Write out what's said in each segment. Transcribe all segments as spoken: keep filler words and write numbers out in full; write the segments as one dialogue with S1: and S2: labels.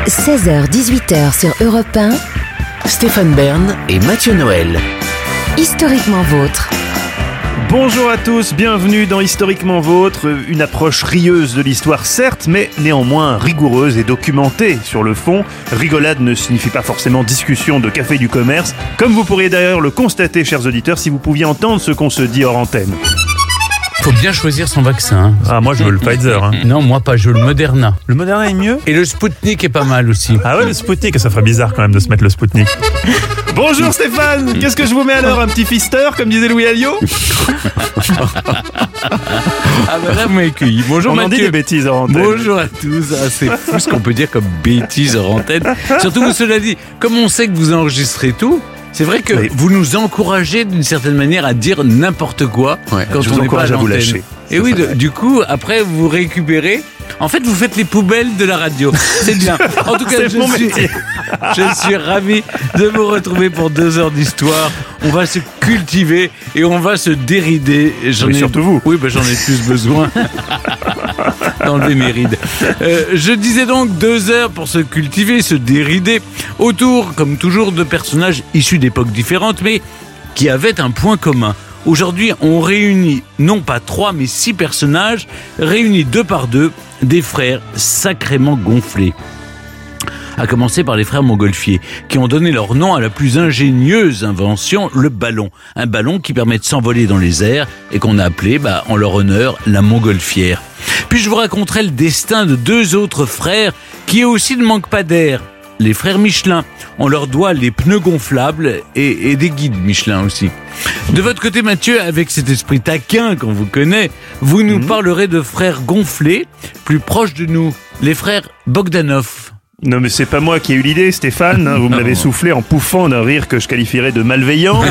S1: seize heures dix-huit heures sur Europe un.
S2: Stéphane Bern et Mathieu Noël.
S1: Historiquement vôtre.
S3: Bonjour à tous, bienvenue dans Historiquement Vôtre, une approche rieuse de l'histoire certes, mais néanmoins rigoureuse et documentée sur le fond. Rigolade ne signifie pas forcément discussion de café du commerce, comme vous pourriez d'ailleurs le constater, chers auditeurs, si vous pouviez entendre ce qu'on se dit hors antenne.
S4: Faut bien choisir son vaccin.
S3: Ah, moi je veux le Pfizer. Hein.
S4: Non, moi pas, je veux le Moderna.
S3: Le Moderna est mieux ?
S4: Et le Sputnik est pas mal aussi.
S3: Ah ouais, le Sputnik, ça ferait bizarre quand même de se mettre le Sputnik. Bonjour Stéphane, qu'est-ce que je vous mets alors, un petit fister, comme disait Louis Alliot ?
S4: Ah bah là vous m'avez cueilli. Bonjour
S3: On
S4: Mathieu.
S3: en dit des bêtises en antenne.
S4: Bonjour à tous. Ah, c'est fou ce qu'on peut dire comme bêtises en antenne. Surtout vous, cela dit, comme on sait que vous enregistrez tout, c'est vrai que
S3: oui.
S4: vous nous encouragez d'une certaine manière à dire n'importe quoi
S3: Ouais,
S4: quand
S3: je
S4: on
S3: vous
S4: n'est pas à
S3: encourage à vous
S4: l'antenne.
S3: lâcher.
S4: Et oui, de- du coup, après vous récupérez. En fait, vous faites les poubelles de la radio. C'est bien. En tout cas,
S3: C'est
S4: je
S3: mon
S4: suis,
S3: métier.
S4: je suis ravi de vous retrouver pour deux heures d'histoire. On va se cultiver et on va se dérider. J'en
S3: Mais
S4: ai
S3: surtout vous.
S4: Oui, ben j'en ai plus besoin. D'enlever mes rides. Euh, je disais donc deux heures pour se cultiver, se dérider, autour, comme toujours, de personnages issus d'époques différentes, mais qui avaient un point commun. Aujourd'hui, on réunit non pas trois, mais six personnages, réunis deux par deux, des frères sacrément gonflés. À commencer par les frères Montgolfier, qui ont donné leur nom à la plus ingénieuse invention, le ballon. Un ballon qui permet de s'envoler dans les airs et qu'on a appelé, bah, en leur honneur, la Montgolfière. Puis je vous raconterai le destin de deux autres frères qui eux aussi ne manquent pas d'air. Les frères Michelin. On leur doit les pneus gonflables et, et des guides Michelin aussi. De votre côté, Mathieu, avec cet esprit taquin qu'on vous connaît, vous nous mmh. parlerez de frères gonflés, plus proches de nous, les frères Bogdanov.
S3: Non mais c'est pas moi qui ai eu l'idée, Stéphane, hein, vous me l'avez soufflé en pouffant d'un rire que je qualifierais de malveillant.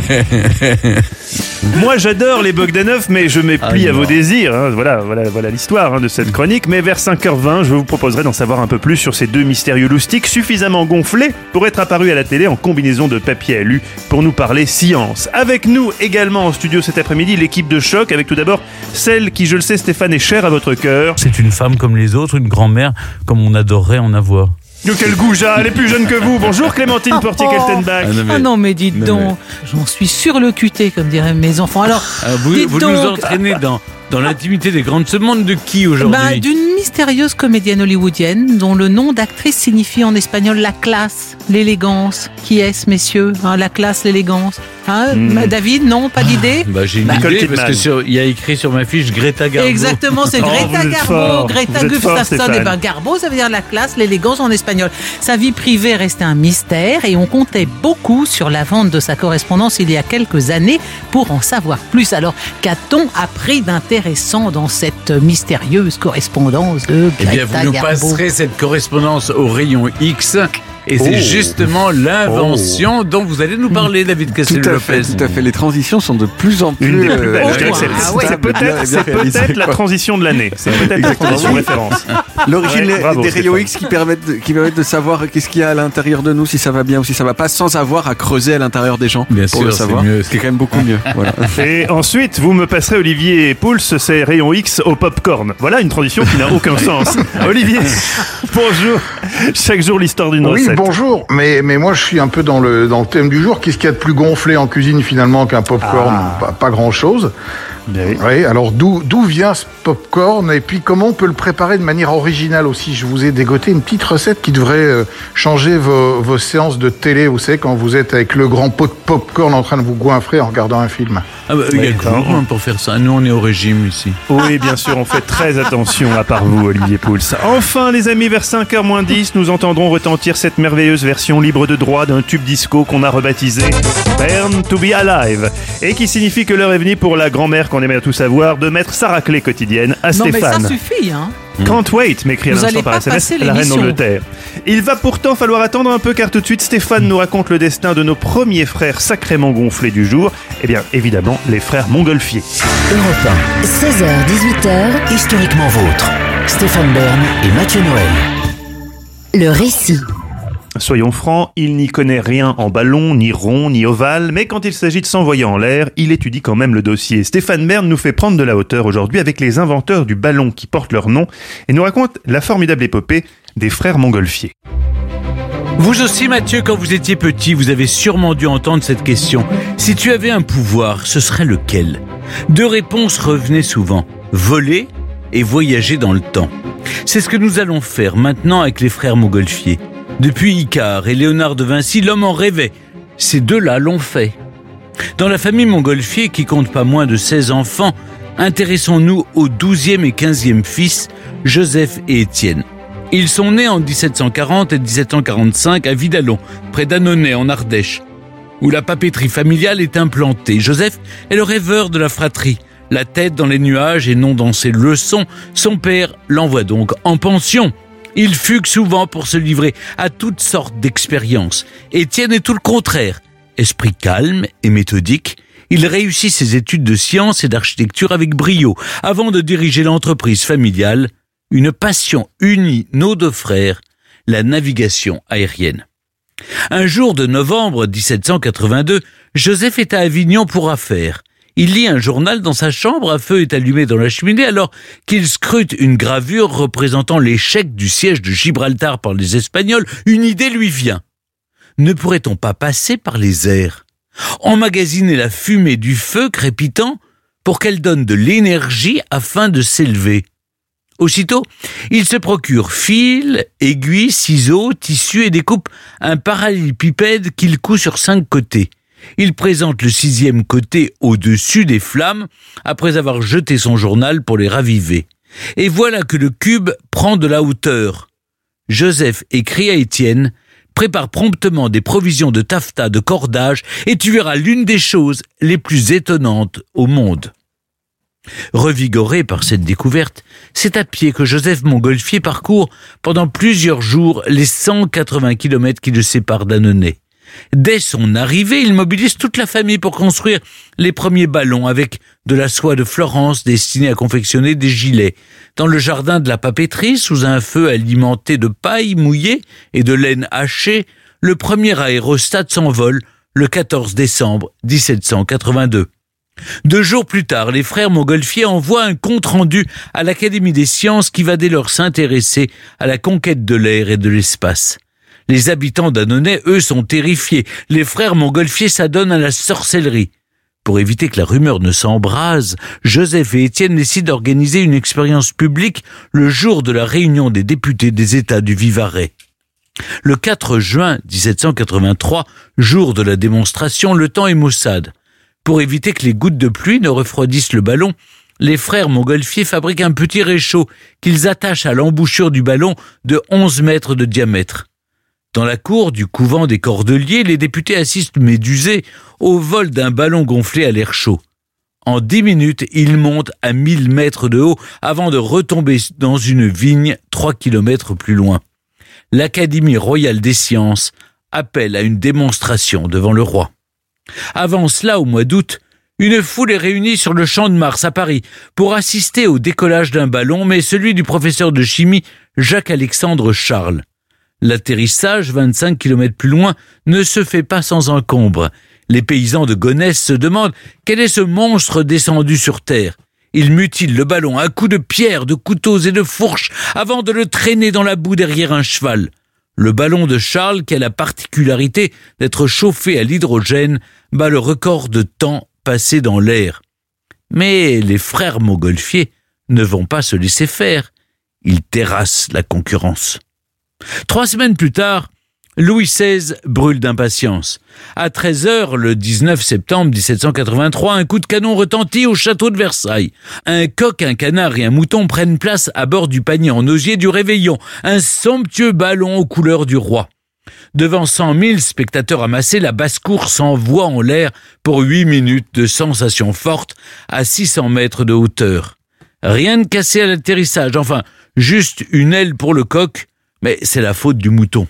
S3: Moi j'adore les Bogdanov, mais je m'éplie ah, à vos désirs, hein. voilà, voilà, voilà l'histoire hein, de cette chronique. Mais vers cinq heures vingt, je vous proposerai d'en savoir un peu plus sur ces deux mystérieux loustiques suffisamment gonflés pour être apparus à la télé en combinaison de papier alu pour nous parler science. Avec nous également en studio cet après-midi, l'équipe de Choc, avec tout d'abord celle qui, je le sais Stéphane, est chère à votre cœur.
S4: C'est une femme comme les autres, une grand-mère comme on adorerait en avoir.
S3: Oh, quel goujat, elle est plus jeune que vous. Bonjour Clémentine
S5: oh,
S3: Portier-Keltenbach.
S5: Ah non mais, ah non, mais dites non, donc, mais... j'en suis sur le cuté, comme diraient mes enfants. Alors,
S4: ah, vous, vous
S5: donc...
S4: nous entraînez dans, dans l'intimité des grandes semondes de qui aujourd'hui ?
S5: Bah, d'une mystérieuse comédienne hollywoodienne dont le nom d'actrice signifie en espagnol la classe, l'élégance. Qui est-ce, messieurs hein, la classe, l'élégance hein, mm. David, non, pas d'idée
S4: ah, bah, j'ai une bah, idée parce qu'il sur, y a écrit sur ma fiche Greta Garbo.
S5: Exactement, c'est Greta oh, Garbo. Greta Gustafsson. Et ben Garbo, ça veut dire la classe, l'élégance en espagnol. Sa vie privée restait un mystère et on comptait beaucoup sur la vente de sa correspondance il y a quelques années pour en savoir plus. Alors, qu'a-t-on appris d'intéressant dans cette mystérieuse correspondance de Greta Garbo ?
S4: Eh bien, vous nous
S5: Garbo.
S4: passerez cette correspondance au rayon X. Et c'est oh. justement l'invention oh. dont vous allez nous parler, David Castel-Lopez.
S6: Tout à fait, les transitions sont de plus en plus...
S3: Une des plus belles,
S5: oh,
S3: je dirais que c'est,
S5: ah, ouais.
S3: c'est peut-être, c'est peut-être la transition de l'année. C'est peut-être la transition référence.
S6: L'origine
S3: ouais, bravo,
S6: des rayons X qui permettent, de, qui permettent de savoir qu'est-ce qu'il y a à l'intérieur de nous, si ça va bien ou si ça va pas, sans avoir à creuser à l'intérieur des gens
S4: bien
S6: pour
S4: sûr,
S6: le savoir.
S4: C'est mieux.
S6: Ce qui est quand même beaucoup mieux. Voilà.
S3: Et ensuite, vous me passerez Olivier Pouls, ces rayons X au popcorn. Voilà une transition qui n'a aucun sens. Olivier, bonjour. Chaque jour l'histoire d'une
S7: oui,
S3: recette.
S7: Oui, bonjour. Mais Mais moi, je suis un peu dans le, dans le thème du jour. Qu'est-ce qu'il y a de plus gonflé en cuisine, finalement, qu'un popcorn ?
S3: Ah.
S7: Pas, pas grand-chose. Oui. Oui, alors d'où, d'où vient ce popcorn et puis comment on peut le préparer de manière originale aussi. Je vous ai dégoté une petite recette qui devrait euh, changer vos, vos séances de télé, vous savez, quand vous êtes avec le grand pot de popcorn en train de vous goinfrer en regardant un film.
S4: Ah bah, il y a que vous pour faire ça. Nous, on est au régime ici.
S3: Oui, bien sûr, on fait très attention à part vous, Olivier Pouls. Enfin, les amis, vers cinq heures moins dix, nous entendrons retentir cette merveilleuse version libre de droit d'un tube disco qu'on a rebaptisé Burn to be Alive et qui signifie que l'heure est venue pour la grand-mère qu'on aimait à tout savoir de mettre sa raclée quotidienne à
S5: non,
S3: Stéphane.
S5: Non mais ça suffit, hein.
S3: Can't wait, m'écrit à l'instant par S M S la reine d'Angleterre. Il va pourtant falloir attendre un peu car tout de suite Stéphane nous raconte le destin de nos premiers frères sacrément gonflés du jour. Eh bien, évidemment, les frères Montgolfier.
S2: Europe un,
S1: seize heures dix-huit heures,
S2: Historiquement vôtre. Stéphane Bern et Mathieu Noël.
S1: Le récit.
S3: Soyons francs, il n'y connaît rien en ballon, ni rond, ni ovale, mais quand il s'agit de s'envoyer en l'air, il étudie quand même le dossier. Stéphane Bern nous fait prendre de la hauteur aujourd'hui avec les inventeurs du ballon qui portent leur nom et nous raconte la formidable épopée des frères Montgolfier.
S4: Vous aussi, Mathieu, quand vous étiez petit, vous avez sûrement dû entendre cette question. Si tu avais un pouvoir, ce serait lequel ? Deux réponses revenaient souvent. Voler et voyager dans le temps. C'est ce que nous allons faire maintenant avec les frères Montgolfier. Depuis Icare et Léonard de Vinci, l'homme en rêvait. Ces deux-là l'ont fait. Dans la famille Montgolfier, qui compte pas moins de seize enfants, intéressons-nous aux douzième et quinzième fils, Joseph et Étienne. Ils sont nés en dix-sept cent quarante et dix-sept cent quarante-cinq à Vidalon, près d'Annonay en Ardèche, où la papeterie familiale est implantée. Joseph est le rêveur de la fratrie. La tête dans les nuages et non dans ses leçons, son père l'envoie donc en pension. Il fugue souvent pour se livrer à toutes sortes d'expériences. Étienne est tout le contraire. Esprit calme et méthodique, il réussit ses études de sciences et d'architecture avec brio, avant de diriger l'entreprise familiale, une passion unit nos deux frères, la navigation aérienne. Un jour de novembre dix-sept cent quatre-vingt-deux, Joseph est à Avignon pour affaires. Il lit un journal dans sa chambre, un feu est allumé dans la cheminée alors qu'il scrute une gravure représentant l'échec du siège de Gibraltar par les Espagnols. Une idée lui vient. Ne pourrait-on pas passer par les airs, emmagasiner la fumée du feu crépitant pour qu'elle donne de l'énergie afin de s'élever ? Aussitôt, il se procure fil, aiguilles, ciseaux, tissus et découpe un parallélépipède qu'il coud sur cinq côtés. Il présente le sixième côté au-dessus des flammes après avoir jeté son journal pour les raviver. Et voilà que le cube prend de la hauteur. Joseph écrit à Étienne « Prépare promptement des provisions de taffetas, de cordage, et tu verras l'une des choses les plus étonnantes au monde. » Revigoré par cette découverte, c'est à pied que Joseph Montgolfier parcourt pendant plusieurs jours les cent quatre-vingts kilomètres qui le séparent d'Annonay. Dès son arrivée, il mobilise toute la famille pour construire les premiers ballons avec de la soie de Florence destinée à confectionner des gilets. Dans le jardin de la papeterie, sous un feu alimenté de paille mouillée et de laine hachée, le premier aérostat s'envole le quatorze décembre dix-sept cent quatre-vingt-deux. Deux jours plus tard, les frères Montgolfier envoient un compte-rendu à l'Académie des sciences qui va dès lors s'intéresser à la conquête de l'air et de l'espace. Les habitants d'Annonay, eux, sont terrifiés. Les frères Montgolfier s'adonnent à la sorcellerie. Pour éviter que la rumeur ne s'embrase, Joseph et Étienne décident d'organiser une expérience publique le jour de la réunion des députés des États du Vivarais. Le quatre juin dix-sept cent quatre-vingt-trois, jour de la démonstration, le temps est maussade. Pour éviter que les gouttes de pluie ne refroidissent le ballon, les frères Montgolfier fabriquent un petit réchaud qu'ils attachent à l'embouchure du ballon de onze mètres de diamètre. Dans la cour du couvent des Cordeliers, les députés assistent médusés au vol d'un ballon gonflé à l'air chaud. En dix minutes, il monte à mille mètres de haut avant de retomber dans une vigne trois kilomètres plus loin. L'Académie royale des sciences appelle à une démonstration devant le roi. Avant cela, au mois d'août, une foule est réunie sur le Champ de Mars à Paris pour assister au décollage d'un ballon, mais celui du professeur de chimie Jacques-Alexandre Charles. L'atterrissage, vingt-cinq kilomètres plus loin, ne se fait pas sans encombre. Les paysans de Gonesse se demandent quel est ce monstre descendu sur terre. Ils mutilent le ballon à coups de pierres, de couteaux et de fourches avant de le traîner dans la boue derrière un cheval. Le ballon de Charles, qui a la particularité d'être chauffé à l'hydrogène, bat le record de temps passé dans l'air. Mais les frères Montgolfier ne vont pas se laisser faire. Ils terrassent la concurrence. Trois semaines plus tard, Louis seize brûle d'impatience. À treize heures, le dix-neuf septembre dix-sept cent quatre-vingt-trois, un coup de canon retentit au château de Versailles. Un coq, un canard et un mouton prennent place à bord du panier en osier du réveillon, un somptueux ballon aux couleurs du roi. Devant cent mille spectateurs amassés, la basse-cour s'envoie en l'air pour huit minutes de sensations fortes à six cents mètres de hauteur. Rien de cassé à l'atterrissage, enfin, juste une aile pour le coq, mais c'est la faute du mouton.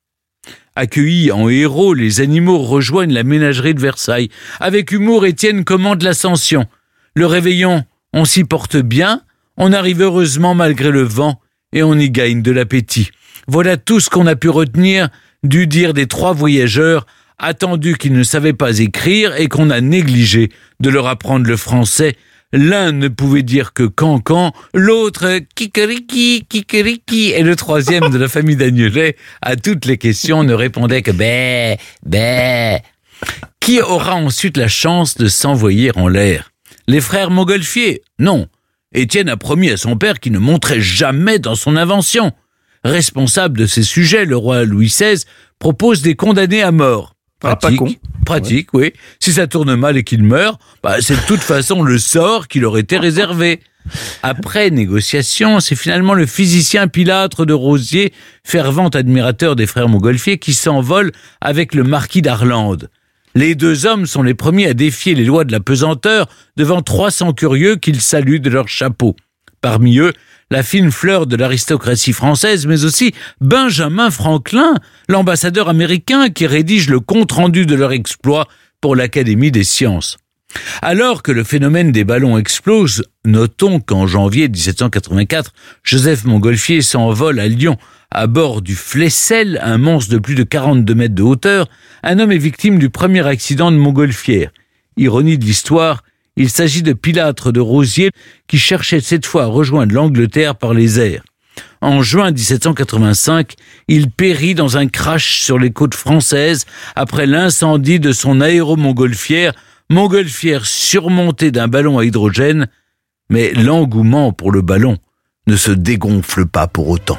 S4: Accueillis en héros, les animaux rejoignent la ménagerie de Versailles. Avec humour, Étienne commande l'ascension. Le réveillon, on s'y porte bien, on arrive heureusement malgré le vent et on y gagne de l'appétit. Voilà tout ce qu'on a pu retenir du dire des trois voyageurs, attendu qu'ils ne savaient pas écrire et qu'on a négligé de leur apprendre le français L'un ne pouvait dire que cancan, l'autre kikeriki, kikeriki, et le troisième de la famille d'Agnelet, à toutes les questions, ne répondait que bé, bé. Qui aura ensuite la chance de s'envoyer en l'air? Les frères Montgolfier? Non. Étienne a promis à son père qu'il ne monterait jamais dans son invention. Responsable de ces sujets, le roi Louis seize propose des condamnés à mort. Pratique,
S3: ah, pas con.
S4: pratique, ouais. Oui. Si ça tourne mal et qu'il meurt, bah, c'est de toute façon le sort qui leur était réservé. Après négociation, c'est finalement le physicien Pilâtre de Rosiers, fervent admirateur des frères Montgolfier, qui s'envole avec le marquis d'Arlande. Les deux hommes sont les premiers à défier les lois de la pesanteur devant trois cents curieux qu'ils saluent de leur chapeau. Parmi eux, la fine fleur de l'aristocratie française, mais aussi Benjamin Franklin, l'ambassadeur américain qui rédige le compte-rendu de leur exploit pour l'Académie des sciences. Alors que le phénomène des ballons explose, notons qu'en janvier dix-sept cent quatre-vingt-quatre, Joseph Montgolfier s'envole à Lyon à bord du Flessel, un monstre de plus de quarante-deux mètres de hauteur. Un homme est victime du premier accident de Montgolfière. Ironie de l'histoire, il s'agit de Pilâtre de Rosiers qui cherchait cette fois à rejoindre l'Angleterre par les airs. En juin dix-sept cent quatre-vingt-cinq, il périt dans un crash sur les côtes françaises après l'incendie de son aéro-montgolfière, montgolfière surmontée d'un ballon à hydrogène, mais l'engouement pour le ballon ne se dégonfle pas pour autant.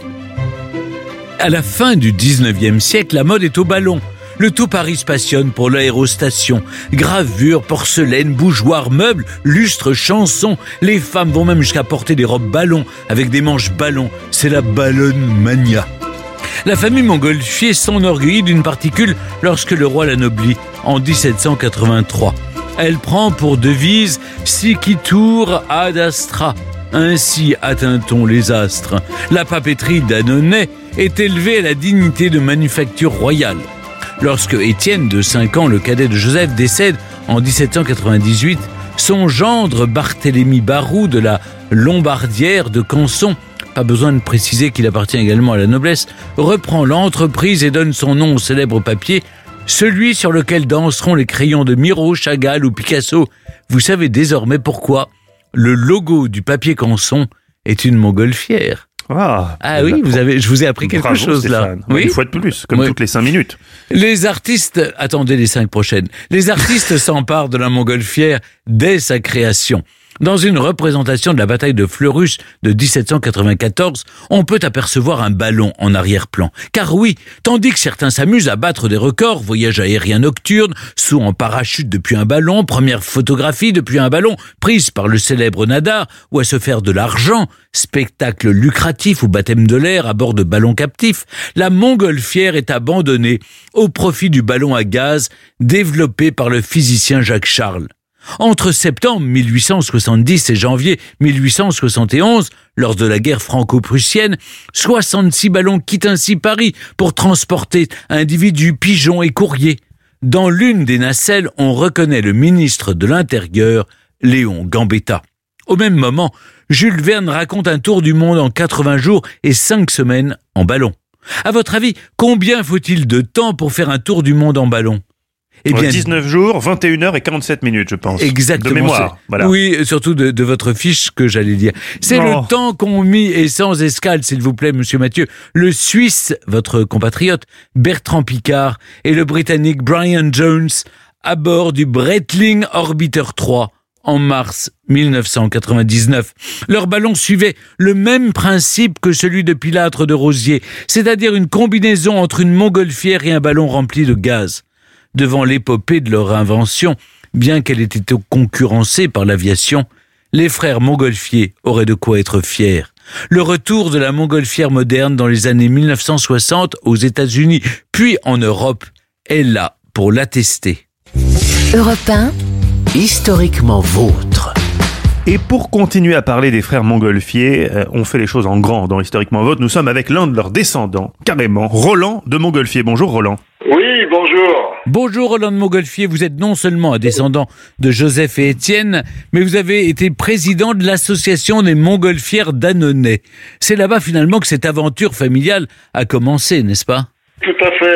S4: À la fin du dix-neuvième siècle, la mode est au ballon. Le tout Paris se passionne pour l'aérostation. Gravures, porcelaine, bougeoirs, meubles, lustres, chansons. Les femmes vont même jusqu'à porter des robes ballons avec des manches ballons. C'est la ballonmania. La famille Montgolfier s'enorgueillit d'une particule lorsque le roi l'anoblit en dix-sept cent quatre-vingt-trois. Elle prend pour devise « Sicitur ad astra ». Ainsi atteint-on les astres. La papeterie d'Annonay est élevée à la dignité de manufacture royale. Lorsque Étienne, de cinq ans, le cadet de Joseph, décède en dix-sept cent quatre-vingt-dix-huit, son gendre Barthélemy Barou de la Lombardière de Canson, pas besoin de préciser qu'il appartient également à la noblesse, reprend l'entreprise et donne son nom au célèbre papier, celui sur lequel danseront les crayons de Miro, Chagall ou Picasso. Vous savez désormais pourquoi le logo du papier Canson est une montgolfière.
S3: Ah,
S4: ah oui, vous avez, je vous ai appris quelque
S3: Bravo,
S4: chose
S3: Stéphane.
S4: là. Oui,
S3: une fois de plus, comme
S4: oui.
S3: toutes les cinq minutes.
S4: Les artistes, attendez les cinq prochaines, les artistes s'emparent de la montgolfière dès sa création. Dans une représentation de la bataille de Fleurus de dix-sept cent quatre-vingt-quatorze, on peut apercevoir un ballon en arrière-plan. Car oui, tandis que certains s'amusent à battre des records, voyage aérien nocturne, saut en parachute depuis un ballon, première photographie depuis un ballon, prise par le célèbre Nadar, ou à se faire de l'argent, spectacle lucratif ou baptême de l'air à bord de ballons captifs, la montgolfière est abandonnée au profit du ballon à gaz développé par le physicien Jacques Charles. Entre septembre mille huit cent soixante-dix et janvier mille huit cent soixante et onze, lors de la guerre franco-prussienne, soixante-six ballons quittent ainsi Paris pour transporter individus, pigeons et courriers. Dans l'une des nacelles, on reconnaît le ministre de l'Intérieur, Léon Gambetta. Au même moment, Jules Verne raconte un tour du monde en quatre-vingts jours et cinq semaines en ballon. À votre avis, combien faut-il de temps pour faire un tour du monde en ballon ?
S3: Eh bien, dix-neuf jours, vingt et une heures et quarante-sept minutes, je pense.
S4: Exactement.
S3: De mémoire, voilà.
S4: Oui, surtout de, de votre fiche que j'allais dire. C'est
S3: oh.
S4: le temps qu'ont mis, et sans escale, s'il vous plaît, monsieur Mathieu, le Suisse, votre compatriote, Bertrand Piccard, et le Britannique Brian Jones, à bord du Breitling Orbiter trois, en mars mille neuf cent quatre-vingt-dix-neuf. Leur ballon suivait le même principe que celui de Pilâtre de Rosiers, c'est-à-dire une combinaison entre une montgolfière et un ballon rempli de gaz. Devant l'épopée de leur invention, bien qu'elle ait été concurrencée par l'aviation, les frères Montgolfier auraient de quoi être fiers. Le retour de la montgolfière moderne dans les années mille neuf cent soixante aux États-Unis, puis en Europe, est là pour l'attester.
S1: Europe un,
S2: historiquement vôtre.
S3: Et pour continuer à parler des frères Montgolfier, euh, on fait les choses en grand dans Historiquement Vôtre. Nous sommes avec l'un de leurs descendants, carrément, Roland de Montgolfier. Bonjour Roland.
S8: Oui, bonjour.
S4: Bonjour Roland de Montgolfier, vous êtes non seulement un descendant de Joseph et Étienne, mais vous avez été président de l'association des Montgolfières d'Annonay. C'est là-bas finalement que cette aventure familiale a commencé, n'est-ce pas ?
S8: Tout à fait. Annonay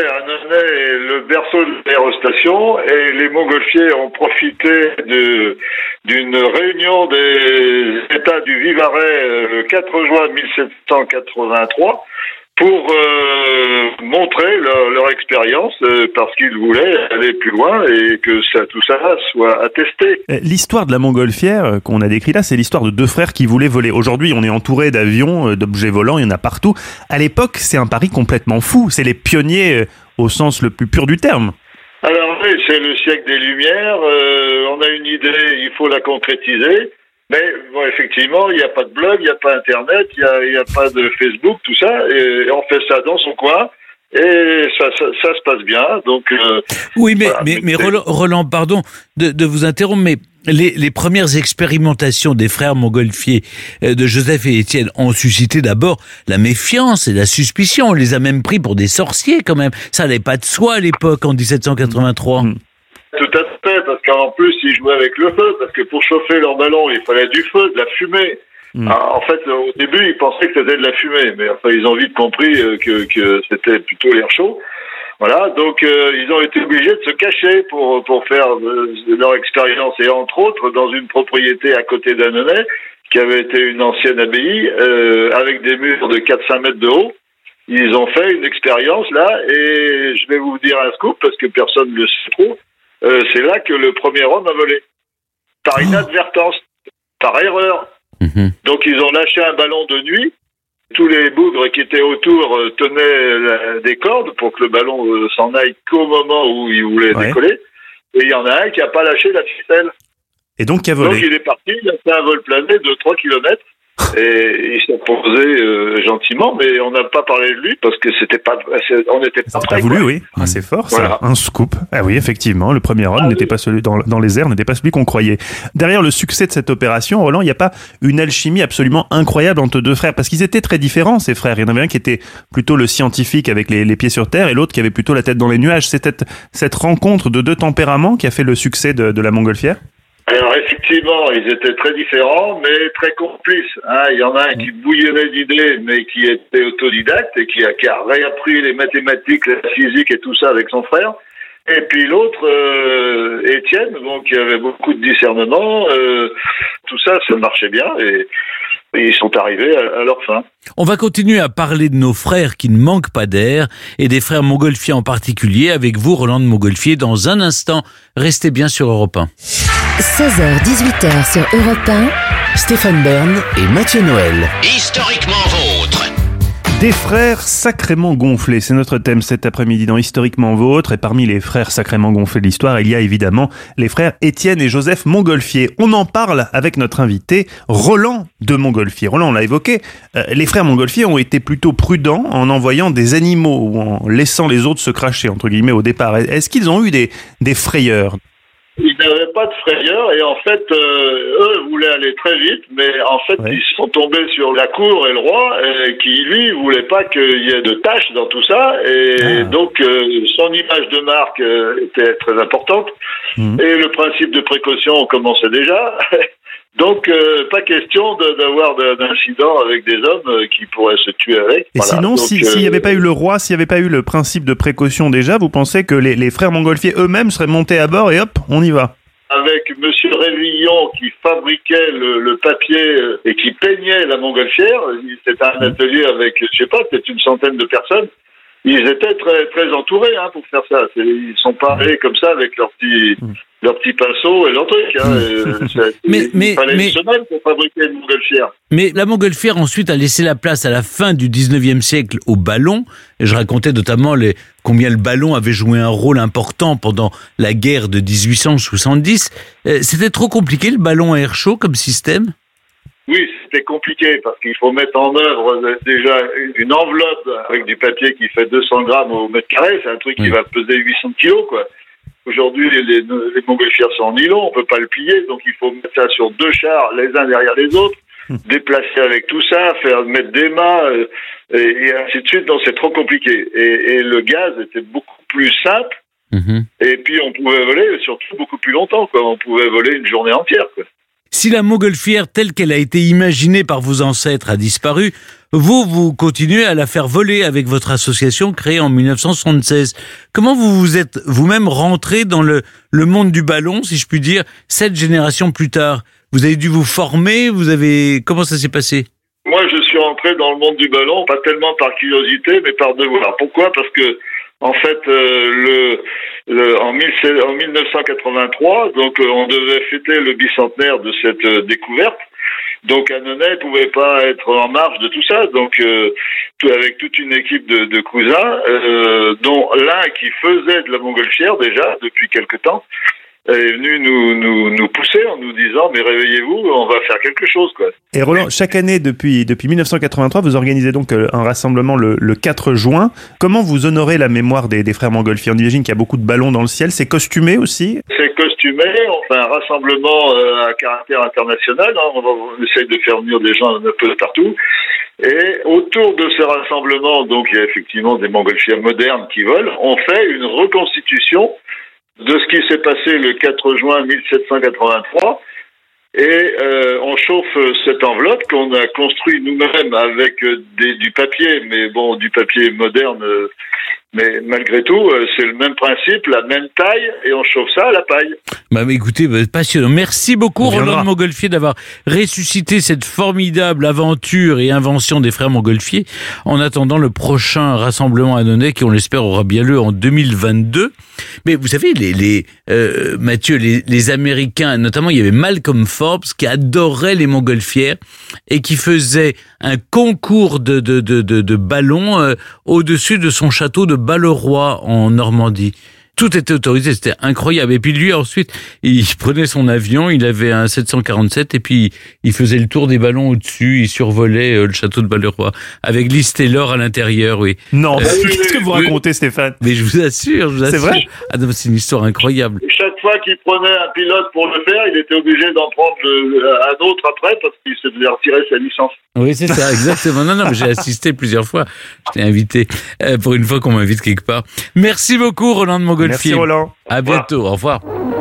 S8: devenait le berceau de l'aérostation et les montgolfiers ont profité de, d'une réunion des États du Vivarais le quatre juin mille sept cent quatre-vingt-trois pour euh, montrer leur, leur expérience euh, parce qu'ils voulaient aller plus loin et que ça, tout ça soit attesté.
S3: L'histoire de la montgolfière qu'on a décrit là, c'est l'histoire de deux frères qui voulaient voler. Aujourd'hui, on est entouré d'avions, d'objets volants, il y en a partout. À l'époque, c'est un pari complètement fou. C'est les pionniers au sens le plus pur du terme.
S8: Alors oui, c'est le siècle des Lumières. Euh, on a une idée, il faut la concrétiser. Mais bon, effectivement, il n'y a pas de blog, il n'y a pas Internet, il n'y a, y a pas de Facebook, tout ça. Et on fait ça dans son coin. Et ça, ça, ça se passe bien. Donc, euh,
S4: oui, mais,
S8: voilà.
S4: mais, mais Roland, Roland, pardon de, de vous interrompre, mais les, les premières expérimentations des frères montgolfiers de Joseph et Étienne ont suscité d'abord la méfiance et la suspicion. On les a même pris pour des sorciers quand même. Ça n'allait pas de soi à l'époque, en dix-sept cent quatre-vingt-trois. Mmh.
S8: Tout à fait, parce qu'en plus, ils jouaient avec le feu, parce que pour chauffer leur ballon, il fallait du feu, de la fumée. Mmh. Alors, en fait, au début, ils pensaient que c'était de la fumée, mais enfin, ils ont vite compris que, que c'était plutôt l'air chaud. Voilà, donc euh, ils ont été obligés de se cacher pour pour faire euh, leur expérience, et entre autres, dans une propriété à côté d'Annonay, qui avait été une ancienne abbaye, euh, avec des murs de quatre à cinq mètres de haut. Ils ont fait une expérience là, et je vais vous dire un scoop, parce que personne ne le sait trop. Euh, c'est là que le premier homme a volé. Par inadvertance, par erreur. Mmh. Donc ils ont lâché un ballon de nuit. Tous les bougres qui étaient autour euh, tenaient la, des cordes pour que le ballon euh, s'en aille qu'au moment où il voulait ouais. décoller. Et il y en a un qui n'a pas lâché la ficelle.
S3: Et donc qui a volé.
S8: Donc il est parti, il a fait un vol plané de trois kilomètres. Et il s'est posé euh, gentiment, mais on n'a pas parlé de lui parce que c'était pas, on n'était pas prêt.
S3: Pas voulu, quoi. Oui. Ah, c'est fort, ça. Voilà. Un scoop. Ah oui, effectivement, le premier homme ah, n'était oui. pas celui dans, dans les airs, n'était pas celui qu'on croyait. Derrière le succès de cette opération, Roland, il n'y a pas une alchimie absolument incroyable entre deux frères, parce qu'ils étaient très différents, ces frères. Il y en avait un qui était plutôt le scientifique avec les, les pieds sur terre, et l'autre qui avait plutôt la tête dans les nuages. C'était cette rencontre de deux tempéraments qui a fait le succès de, de la montgolfière.
S8: Alors effectivement, ils étaient très différents, mais très complices. Hein. Il y en a un qui bouillonnait d'idées, mais qui était autodidacte et qui a, qui a réappris les mathématiques, la physique et tout ça avec son frère. Et puis l'autre, euh, Étienne, donc qui avait beaucoup de discernement. Euh, tout ça, ça marchait bien et, et ils sont arrivés à, à leur fin.
S4: On va continuer à parler de nos frères qui ne manquent pas d'air et des frères montgolfiers en particulier avec vous, Roland de Montgolfier, dans un instant. Restez bien sur Europe un.
S1: seize heures dix-huit heures sur Europe un.
S2: Stéphane Bern et Mathieu Noël.
S9: Historiquement vôtre.
S3: Des frères sacrément gonflés, c'est notre thème cet après-midi dans Historiquement Vôtre. Et parmi les frères sacrément gonflés de l'histoire, il y a évidemment les frères Étienne et Joseph Montgolfier. On en parle avec notre invité, Roland de Montgolfier. Roland, on l'a évoqué, euh, les frères Montgolfier ont été plutôt prudents en envoyant des animaux ou en laissant les autres se cracher, entre guillemets, au départ. Est-ce qu'ils ont eu des, des frayeurs ?
S8: Ils n'avaient pas de frayeur et en fait, euh, eux voulaient aller très vite, mais en fait, ouais. ils sont tombés sur la cour et le roi et qui, lui, voulait pas qu'il y ait de tâches dans tout ça. Et ah. donc, euh, son image de marque euh, était très importante. Mmh. Et le principe de précaution commençait déjà. Donc, euh, pas question de, d'avoir d'incidents avec des hommes euh, qui pourraient se tuer avec.
S3: Et voilà. Sinon, donc, si, euh, s'il n'y avait pas eu le roi, s'il n'y avait pas eu le principe de précaution déjà, vous pensez que les, les frères Montgolfier eux-mêmes seraient montés à bord et hop, on y va?
S8: Avec Monsieur Révillon qui fabriquait le, le papier et qui peignait la montgolfière, c'était un atelier avec, je sais pas, peut-être une centaine de personnes. Ils étaient très très entourés hein, pour faire ça. C'est, ils sont pas allés comme ça avec leur petit leur petit pinceau et leur truc. Hein. Et
S4: mais,
S8: il
S4: mais,
S8: fallait
S4: mais,
S8: une semaine pour fabriquer une montgolfière.
S4: Mais la montgolfière ensuite a laissé la place à la fin du dix-neuvième siècle au ballon. Et je racontais notamment les, combien le ballon avait joué un rôle important pendant la guerre de dix-huit cent soixante-dix. Euh, c'était trop compliqué le ballon à air chaud comme système?
S8: Oui, c'était compliqué parce qu'il faut mettre en œuvre déjà une enveloppe avec du papier qui fait deux cents grammes au mètre carré. C'est un truc oui. qui va peser huit cents kilos, quoi. Aujourd'hui, les, les, les montgolfières sont en nylon, on peut pas le plier, donc il faut mettre ça sur deux chars, les uns derrière les autres, mmh. déplacer avec tout ça, faire mettre des mâts, euh, et, et ainsi de suite. Donc c'est trop compliqué. Et, et le gaz était beaucoup plus simple. Mmh. Et puis on pouvait voler surtout beaucoup plus longtemps, quoi. On pouvait voler une journée entière, quoi.
S4: Si la montgolfière telle qu'elle a été imaginée par vos ancêtres a disparu, vous, vous continuez à la faire voler avec votre association créée en dix-neuf cent soixante-seize. Comment vous vous êtes vous-même rentré dans le, le monde du ballon, si je puis dire, sept générations plus tard? Vous avez dû vous former, vous avez... Comment ça s'est passé?
S8: Moi, je suis rentré dans le monde du ballon, pas tellement par curiosité, mais par devoir. Pourquoi? Parce que, en fait, euh, le, le, en, mille, en dix-neuf cent quatre-vingt-trois, donc, euh, on devait fêter le bicentenaire de cette euh, découverte. Donc, Annonay ne pouvait pas être en marge de tout ça. Donc, euh, tout, avec toute une équipe de, de cousins, euh, dont l'un qui faisait de la montgolfière déjà depuis quelque temps, est venu nous, nous, nous pousser en nous disant « Mais réveillez-vous, on va faire quelque chose. » quoi.
S3: Et Roland, chaque année, depuis, depuis dix-neuf cent quatre-vingt-trois, vous organisez donc un rassemblement le, le quatre juin. Comment vous honorez la mémoire des, des frères Montgolfier? On imagine qu'il y a beaucoup de ballons dans le ciel. C'est costumé aussi?
S8: C'est costumé. On fait un rassemblement euh, à caractère international. Hein. On, va, on essaye de faire venir des gens un peu de partout. Et autour de ce rassemblement, donc il y a effectivement des montgolfières modernes qui volent. On fait une reconstitution de ce qui s'est passé le quatre juin mille sept cent quatre-vingt-trois, et euh, on chauffe cette enveloppe qu'on a construite nous-mêmes avec des, du papier, mais bon, du papier moderne, euh, mais malgré tout, euh, c'est le même principe, la même taille, et on chauffe ça à la paille.
S4: Bah, mais écoutez, bah, passionnant. Merci beaucoup, Roland de Montgolfier, d'avoir ressuscité cette formidable aventure et invention des frères Montgolfier. En attendant le prochain rassemblement annonais, qui on l'espère aura bien lieu en deux mille vingt-deux. Mais vous savez, les, les euh, Mathieu, les, les Américains, notamment, il y avait Malcolm Forbes qui adorait les montgolfières et qui faisait un concours de, de, de, de, de ballons euh, au-dessus de son château de Balleroy en Normandie. Tout était autorisé, c'était incroyable. Et puis lui, ensuite, il prenait son avion, il avait un sept cent quarante-sept, et puis il faisait le tour des ballons au-dessus, il survolait euh, le château de Balleroy, avec Liz Taylor à l'intérieur, oui.
S3: Non,
S4: Euh,
S3: qu'est-ce que vous
S4: oui.
S3: racontez, Stéphane?
S4: Mais je vous assure, je vous
S3: C'est
S4: assure.
S3: vrai
S4: Ah non, c'est une histoire incroyable.
S8: Chaque fois qu'il prenait un pilote pour le faire, il était obligé d'en prendre le, un autre après parce qu'il se faisait retirer sa licence.
S4: Oui, c'est ça, exactement. Non, non, mais j'ai assisté plusieurs fois. J'étais invité euh, pour une fois qu'on m'invite quelque part. Merci beaucoup, Roland de Montgolfier.
S3: Merci, Roland.
S4: À bientôt. Au revoir.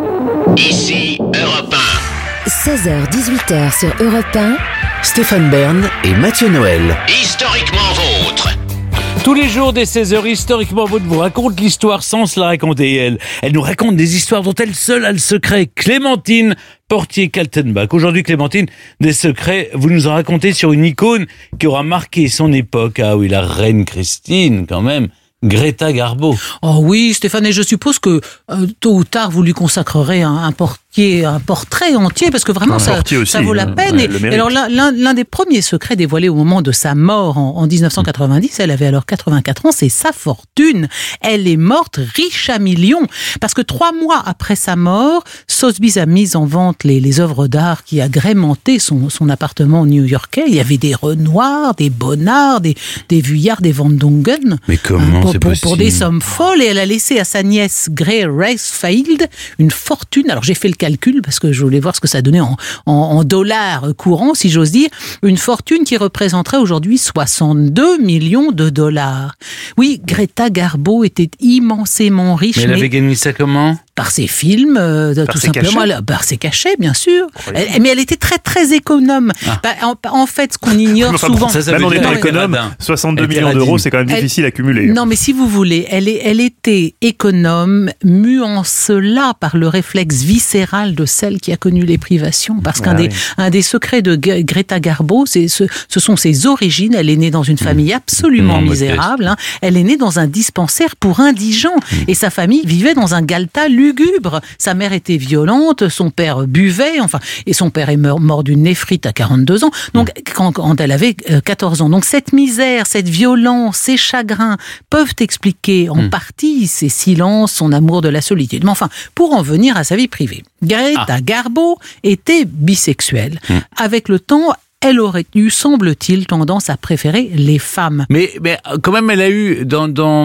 S9: Ici Europe un.
S1: seize heures dix-huit heures sur Europe un.
S2: Stéphane Bern et Mathieu Noël.
S9: Historiquement vôtre.
S4: Tous les jours dès seize heures, historiquement, vous vous raconte l'histoire sans se la raconter elle. Elle nous raconte des histoires dont elle seule a le secret. Clémentine Portier-Kaltenbach. Aujourd'hui, Clémentine, des secrets, vous nous en racontez sur une icône qui aura marqué son époque. Ah oui, la reine Christine, quand même. Greta Garbo.
S5: Oh oui, Stéphane, et je suppose que euh, tôt ou tard, vous lui consacrerez un, un portier, un portrait entier, parce que vraiment,
S3: Un
S5: ça,
S3: portier aussi,
S5: ça vaut la
S3: hein,
S5: peine.
S3: ouais,
S5: et,
S3: le
S5: et
S3: mérite.
S5: alors, l'un, l'un, l'un des premiers secrets dévoilés au moment de sa mort en, en dix-neuf cent quatre-vingt-dix, elle avait alors quatre-vingt-quatre ans, c'est sa fortune. Elle est morte riche à millions. Parce que trois mois après sa mort, Sotheby's a mis en vente les, les œuvres d'art qui agrémentaient son, son appartement new-yorkais. Il y avait des Renoir, des Bonnard, des, des Vuillard, des Van Dongen.
S4: Mais comment
S5: pour,
S4: c'est
S5: pour,
S4: possible?
S5: pour des sommes folles, et elle a laissé à sa nièce Gray Ricefield une fortune. Alors j'ai fait le calcul parce que je voulais voir ce que ça donnait en, en, en dollars courants, si j'ose dire. Une fortune qui représenterait aujourd'hui soixante-deux millions de dollars. Oui, Greta Garbo était immensément riche.
S4: Mais elle
S5: mais
S4: avait gagné ça comment?
S5: par ses films, euh,
S3: Par
S5: tout
S3: ses
S5: simplement,
S3: cachets.
S5: elle- par ses cachets, bien sûr. Elle- mais elle était très très économe.
S4: Ah.
S5: Bah, en, en fait, ce qu'on ignore
S3: Enfin,
S5: souvent.
S4: ça, ça
S3: Même
S4: veut
S3: en
S4: dire
S3: étant
S4: elle était
S3: économe,
S4: radin.
S3: soixante-deux
S4: Elle était
S3: millions
S4: radine.
S3: d'euros, c'est quand même
S5: Elle-
S3: difficile à cumuler.
S5: Non, mais si vous voulez, elle, est, elle était économe, mue en cela par le réflexe viscéral de celle qui a connu les privations. Parce qu'un
S3: Ah
S5: des,
S3: oui.
S5: un des secrets de G- Greta Garbo, c'est ce, ce sont ses origines. Elle est née dans une famille absolument
S4: Non, modeste.
S5: misérable. hein. Elle est née dans un dispensaire pour indigents. Et sa famille vivait dans un galetas lugubre. Sa mère était violente, son père buvait, enfin, et son père est mort, mort d'une néphrite à quarante-deux ans. Donc, quand, quand elle avait euh, quatorze ans. Donc, cette misère, cette violence, ces chagrins peuvent expliquer en partie ses silences, son amour de la solitude. Mais enfin, pour en venir à sa vie privée, Greta Garbo était bisexuelle. Avec le temps, elle aurait eu, semble-t-il, tendance à préférer les femmes.
S4: Mais, mais euh, quand même, elle a eu dans, dans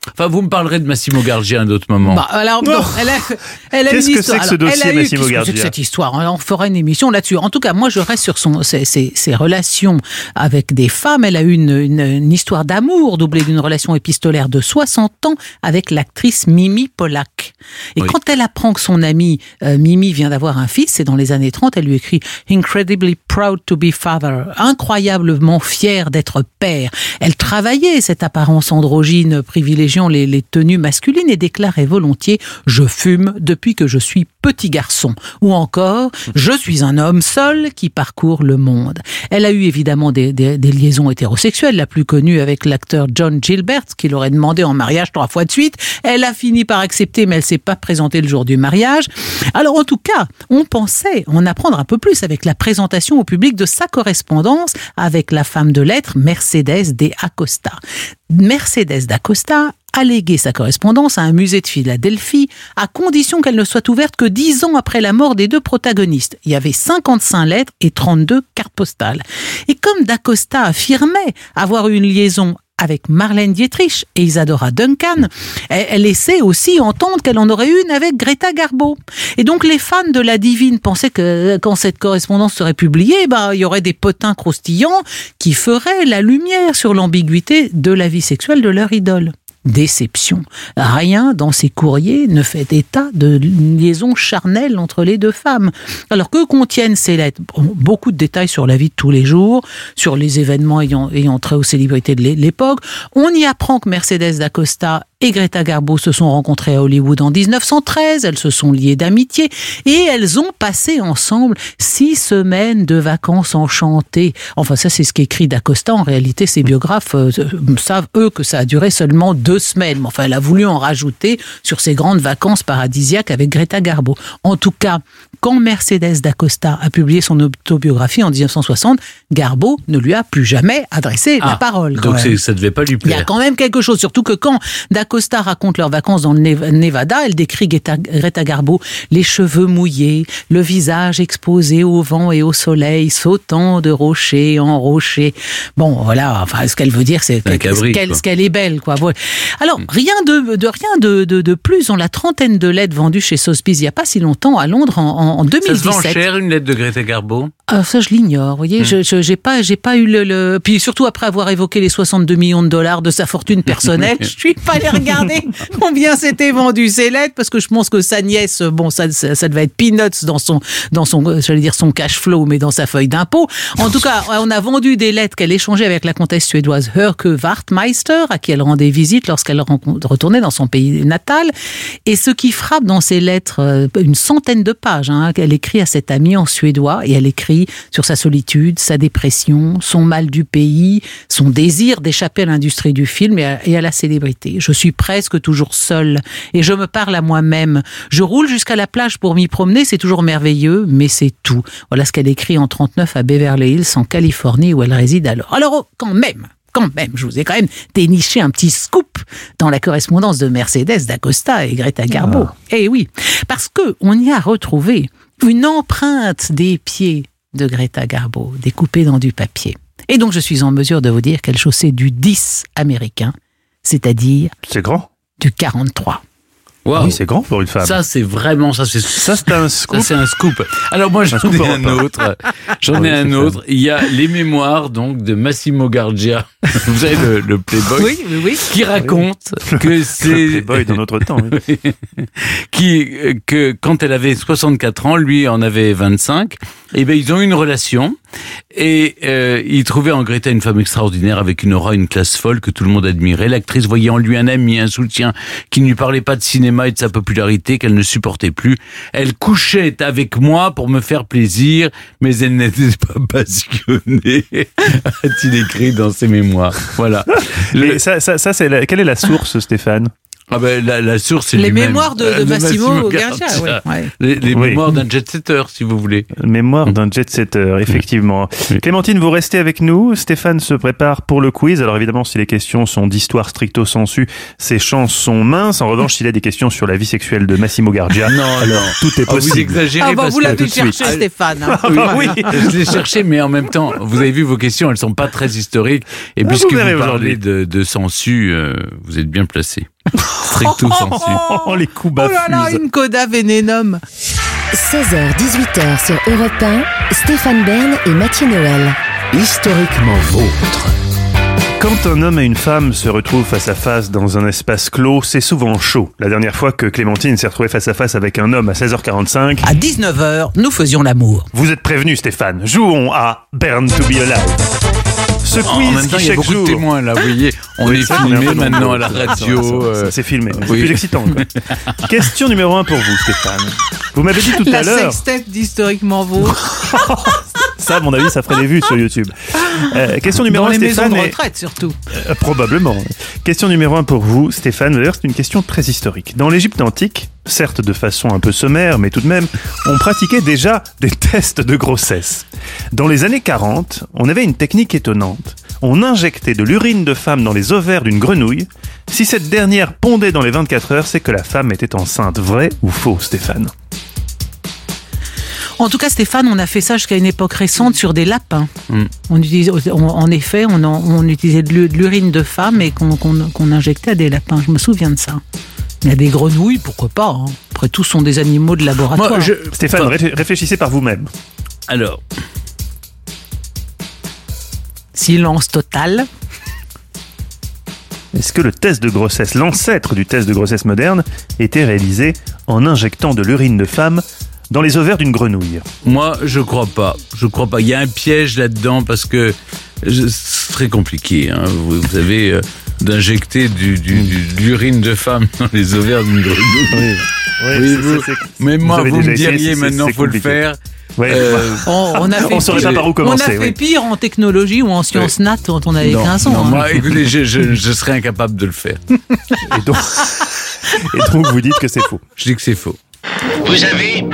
S4: Enfin, vous me parlerez de Massimo Gargia à un autre moment.
S5: Bah, alors, non,
S3: Oh.
S5: elle a, elle a
S3: Qu'est-ce
S5: une
S3: que
S5: histoire.
S3: c'est que ce
S5: Alors,
S3: dossier
S5: elle a eu-
S3: Massimo
S5: qu'est-ce que c'est que
S3: Gargia
S5: cette histoire, on fera une émission là-dessus. En tout cas, moi, je reste sur son, ses, ses, ses relations avec des femmes. Elle a eu une, une, une histoire d'amour doublée d'une relation épistolaire de soixante ans avec l'actrice Mimi Polak. Et
S4: Oui.
S5: quand elle apprend que son amie euh, Mimi vient d'avoir un fils, c'est dans les années trente, elle lui écrit « Incredibly proud to be father », incroyablement fière d'être père. Elle travaillait cette apparence androgyne privilégiant les, les tenues masculines et déclarait volontiers « Je fume depuis que je suis petit garçon » ou encore « Je suis un homme seul qui parcourt le monde ». Elle a eu évidemment des, des, des liaisons hétérosexuelles, la plus connue avec l'acteur John Gilbert qui l'aurait demandé en mariage trois fois de suite. Elle a fini par accepter mais elle s'est pas présentée le jour du mariage. Alors en tout cas, on pensait en apprendre un peu plus avec la présentation au public de sa correspondance avec la femme de lettres Mercedes de Acosta. Mercedes d'Acosta a légué sa correspondance à un musée de Philadelphie à condition qu'elle ne soit ouverte que dix ans après la mort des deux protagonistes. Il y avait cinquante-cinq lettres et trente-deux cartes postales. Et comme d'Acosta affirmait avoir eu une liaison avec Marlène Dietrich et Isadora Duncan, elle, elle laissait aussi entendre qu'elle en aurait une avec Greta Garbo. Et donc les fans de la divine pensaient que quand cette correspondance serait publiée, ben, il y aurait des potins croustillants qui feraient la lumière sur l'ambiguïté de la vie sexuelle de leur idole. Déception. Rien dans ces courriers ne fait état de liaison charnelle entre les deux femmes. Alors que contiennent ces lettres ? Beaucoup de détails sur la vie de tous les jours, sur les événements ayant, ayant trait aux célébrités de l'époque. On y apprend que Mercedes d'Acosta et Greta Garbo se sont rencontrées à Hollywood en dix-neuf cent treize, elles se sont liées d'amitié et elles ont passé ensemble six semaines de vacances enchantées. Enfin, ça c'est ce qu'écrit d'Acosta. En réalité, ses biographes euh, savent, eux, que ça a duré seulement deux semaines. Mais enfin, elle a voulu en rajouter sur ses grandes vacances paradisiaques avec Greta Garbo. En tout cas, quand Mercedes d'Acosta a publié son autobiographie en dix-neuf cent soixante, Garbo ne lui a plus jamais adressé
S4: Ah,
S5: la parole.
S4: Donc c'est, ça devait pas lui
S5: Il y a
S4: plaire.
S5: quand même quelque chose, surtout que quand d'Acosta raconte leurs vacances dans le Nevada, elle décrit Greta, Greta Garbo, les cheveux mouillés, le visage exposé au vent et au soleil, sautant de rocher en rocher. Bon, voilà, enfin, ce qu'elle veut dire, c'est
S4: Un
S5: qu'elle,
S4: cabri,
S5: qu'elle,
S4: quoi.
S5: ce qu'elle est belle, quoi. Voilà. Alors, rien de, de rien de, de, de plus dans la trentaine de lettres vendues chez Sotheby's il n'y a pas si longtemps à Londres en, en, en deux mille dix-sept.
S4: Ça se vend cher, une lettre de Greta Garbo?
S5: Ah, ça, je l'ignore, vous voyez,
S4: Mmh.
S5: je, je, j'ai pas, j'ai pas eu le, le, puis surtout après avoir évoqué les soixante-deux millions de dollars de sa fortune personnelle, je suis pas allé regarder combien c'était vendu ces lettres, parce que je pense que sa nièce, bon, ça, ça, ça devait être peanuts dans son, dans son, j'allais dire son cash flow, mais dans sa feuille d'impôt. En tout cas, on a vendu des lettres qu'elle échangeait avec la comtesse suédoise Hörke Wartmeister, à qui elle rendait visite lorsqu'elle rencontre- retournait dans son pays natal. Et ce qui frappe dans ces lettres, une centaine de pages, hein, qu'elle écrit à cette amie en suédois, et elle écrit sur sa solitude, sa dépression, son mal du pays, son désir d'échapper à l'industrie du film et à, et à la célébrité. Je suis presque toujours seule et je me parle à moi-même. Je roule jusqu'à la plage pour m'y promener, c'est toujours merveilleux, mais c'est tout. Voilà ce qu'elle écrit en trente-neuf à Beverly Hills, en Californie, où elle réside alors. Alors, quand même, quand même, je vous ai quand même déniché un petit scoop dans la correspondance de Mercedes d'Acosta et Greta Garbo.
S7: Ah.
S5: Eh oui, parce que on y a retrouvé une empreinte des pieds de Greta Garbo, découpée dans du papier. Et donc, je suis en mesure de vous dire qu'elle chaussait du dix américain, c'est-à-dire
S3: C'est grand.
S5: du quarante-trois.
S4: Waouh.
S3: Ah oui, c'est grand pour une femme.
S4: Ça, c'est vraiment, ça, c'est,
S3: Ça, c'est un scoop.
S4: ça, c'est un scoop. Alors, moi, j'en
S3: scoop
S4: ai
S3: Europe
S4: un
S3: un.
S4: autre. J'en
S3: Oui,
S4: ai un
S3: c'est ça.
S4: autre. Il y a les mémoires, donc, de Massimo Gargia. Vous savez, le, le Playboy.
S5: Oui, oui, oui.
S4: Qui raconte que
S3: Le
S4: c'est,
S3: Playboy dans notre temps. oui.
S4: qui, que quand elle avait soixante-quatre ans, lui en avait vingt-cinq, et ben ils ont eu une relation, et euh, il trouvait en Greta une femme extraordinaire avec une aura, une classe folle que tout le monde admirait. L'actrice voyait en lui un ami, un soutien, qui ne lui parlait pas de cinéma et de sa popularité, qu'elle ne supportait plus. Elle couchait avec moi pour me faire plaisir, mais elle n'était pas passionnée, a-t-il écrit dans ses mémoires. Voilà.
S3: Mais
S4: Le-
S3: ça, ça, ça c'est la- quelle est la source, Stéphane?
S4: Ah ben, la, la source, c'est
S5: Les
S4: lui-même.
S5: mémoires de, de
S4: Euh,
S5: Massimo Garcia.
S4: Garcia.
S5: Ouais, ouais.
S4: Les, les
S3: Oui.
S4: mémoires d'un jet-setter, si vous voulez.
S3: Mémoire d'un jet-setter, effectivement.
S4: Oui.
S3: Clémentine, vous restez avec nous. Stéphane se prépare pour le quiz. Alors évidemment, si les questions sont d'histoire stricto sensu, ses chances sont minces. En revanche, s'il a des questions sur la vie sexuelle de Massimo Gargia,
S4: Non,
S3: alors
S4: non.
S3: tout est
S4: Ah, vous
S3: possible.
S4: exagérez
S5: Ah bah
S4: parce
S5: vous
S4: que
S5: l'avez
S4: tout de suite.
S5: cherché, Stéphane. hein.
S4: Oui, je l'ai cherché, mais en même temps, vous avez vu vos questions, elles sont pas très historiques. Et
S3: Ah,
S4: puisque
S3: vous
S4: vous,
S3: verrez
S4: parlez
S3: aujourd'hui.
S4: de, de sensu, euh, vous êtes bien placé. Stricto sensu.
S3: Oh, les coups
S5: Oh
S3: bas
S5: là là,
S3: fusent.
S5: une coda vénénum.
S1: seize heures dix-huit heures sur Europe un, Stéphane Bern et Mathieu Noël.
S2: Historiquement vôtre.
S3: Quand un homme et une femme se retrouvent face à face dans un espace clos, c'est souvent chaud. La dernière fois que Clémentine s'est retrouvée face à face avec un homme à seize heures quarante-cinq...
S5: À dix-neuf heures, nous faisions l'amour.
S3: Vous êtes prévenu, Stéphane. Jouons à Burn to be Alive. Ce quiz
S4: En même temps,
S3: qui
S4: il y a
S3: chaque
S4: beaucoup
S3: jour...
S4: de témoins là, vous voyez. On
S3: Oui,
S4: est
S3: ça, on est un
S4: filmé
S3: peu
S4: maintenant
S3: nombreux.
S4: à la
S3: Ça, ça,
S4: radio.
S3: ça,
S4: euh,
S3: C'est filmé. C'est
S4: oui.
S3: plus excitant. Quoi. Question numéro un pour vous, Stéphane. Vous m'avez dit tout
S5: La
S3: à l'heure...
S5: sextape d'historiquement vôtre.
S3: Ça, à mon avis, ça ferait des vues sur YouTube. Euh, question numéro
S5: Dans
S3: un,
S5: les maisons
S3: Stéphane.
S5: de
S3: est-
S5: retraite, surtout.
S3: Euh, probablement. Question numéro un pour vous, Stéphane. D'ailleurs, c'est une question très historique. Dans l'Égypte antique, certes de façon un peu sommaire, mais tout de même, on pratiquait déjà des tests de grossesse. Dans les années quarante, on avait une technique étonnante. On injectait de l'urine de femme dans les ovaires d'une grenouille. Si cette dernière pondait dans les vingt-quatre heures, c'est que la femme était enceinte. Vrai ou faux, Stéphane?
S5: En tout cas, Stéphane, on a fait ça jusqu'à une époque récente sur des lapins.
S4: Mm.
S5: On utilisait, on- en effet, on, en- on utilisait de l'u- de l'urine de femme et qu'on qu'on- qu'on injectait à des lapins. Je me souviens de ça. Il y a des grenouilles, pourquoi pas. Hein. Après tout, ce sont des animaux de laboratoire.
S4: Moi, je...
S3: Stéphane,
S4: Enfin,
S3: ré- réfléchissez par vous-même.
S4: alors,
S5: Silence total.
S3: Est-ce que le test de grossesse, l'ancêtre du test de grossesse moderne, était réalisé en injectant de l'urine de femme dans les ovaires d'une grenouille?
S4: moi, je crois pas. Je crois pas. Il y a un piège là-dedans parce que je- c'est très compliqué. Hein. Vous, vous savez, euh, d'injecter du, du, du- de l'urine de femme dans les ovaires d'une grenouille.
S3: Oui,
S4: Oui,
S3: c'est-
S4: vous-
S3: c'est- c'est-
S4: Mais moi,
S3: avez
S4: vous,
S3: déjà
S4: me
S3: essayé,
S4: diriez
S3: c'est-
S4: maintenant,
S3: c'est
S4: faut le
S3: compliqué.
S4: faire.
S3: Ouais.
S4: Euh,
S5: On, on a fait
S3: On saurait
S5: pire.
S3: pas par où commencer.
S5: On a fait
S3: oui.
S5: pire en technologie ou en sciences nat quand on avait
S4: non,
S5: quinze ans.
S4: non,
S5: hein.
S4: moi, écoutez, je, je, je serais incapable de le faire.
S3: Et donc, et donc vous dites que c'est faux.
S4: Je dis que c'est faux.
S9: Vous avez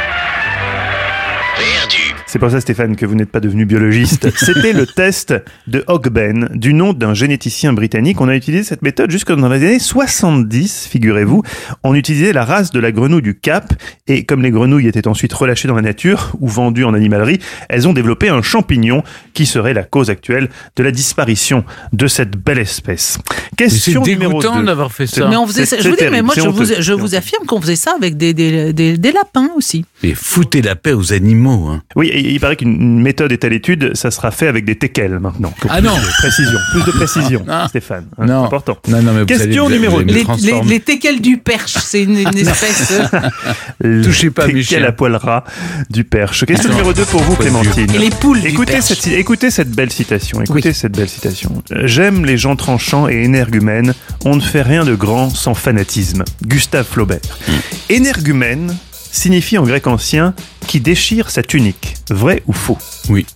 S9: perdu.
S3: C'est pour ça, Stéphane, que vous n'êtes pas devenu biologiste. C'était le test de Ogben, du nom d'un généticien britannique. On a utilisé cette méthode jusque dans les années soixante-dix, figurez-vous. On utilisait la race de la grenouille du Cap, et comme les grenouilles étaient ensuite relâchées dans la nature ou vendues en animalerie, elles ont développé un champignon qui serait la cause actuelle de la disparition de cette belle espèce.
S4: Mais c'est
S3: Question numéro
S4: dégoûtant
S3: deux.
S4: d'avoir fait ça.
S5: Mais on faisait
S3: C'est-
S5: ça. Je vous
S3: c'est
S5: dis, mais moi, je
S3: terrible,
S5: vous,
S3: c'est
S5: je
S3: honteux.
S5: vous affirme qu'on faisait ça avec des, des, des, des lapins aussi.
S4: Mais foutez la paix aux animaux. Hein.
S3: Oui, et il paraît qu'une méthode est à l'étude, ça sera fait avec des teckels maintenant. Pour
S4: Ah
S3: plus
S4: non.
S3: de précision, plus de précision,
S4: Non.
S3: Stéphane. hein,
S4: Non.
S3: c'est important.
S4: Non, non, mais vous
S3: Question
S4: allez- vous
S3: numéro
S4: allez me
S3: deux.
S5: Les, les,
S4: transformer.
S5: les teckels du perche, c'est une, une espèce. euh,
S4: Touchez pas à mes
S3: Teckel
S4: chiens.
S3: à poil ras du perche. Question
S4: Attends.
S3: numéro deux pour vous,
S4: Poil
S3: Clémentine.
S5: Et les poules du
S3: Écoutez
S5: perche.
S3: cette, écoutez cette belle citation. Écoutez cette belle citation. Euh, J'aime les gens tranchants et énergumènes. On ne fait rien de grand sans fanatisme. Gustave Flaubert.
S4: Hmm.
S3: Énergumène signifie en grec ancien qui déchire sa tunique. Vrai ou faux?
S4: Oui.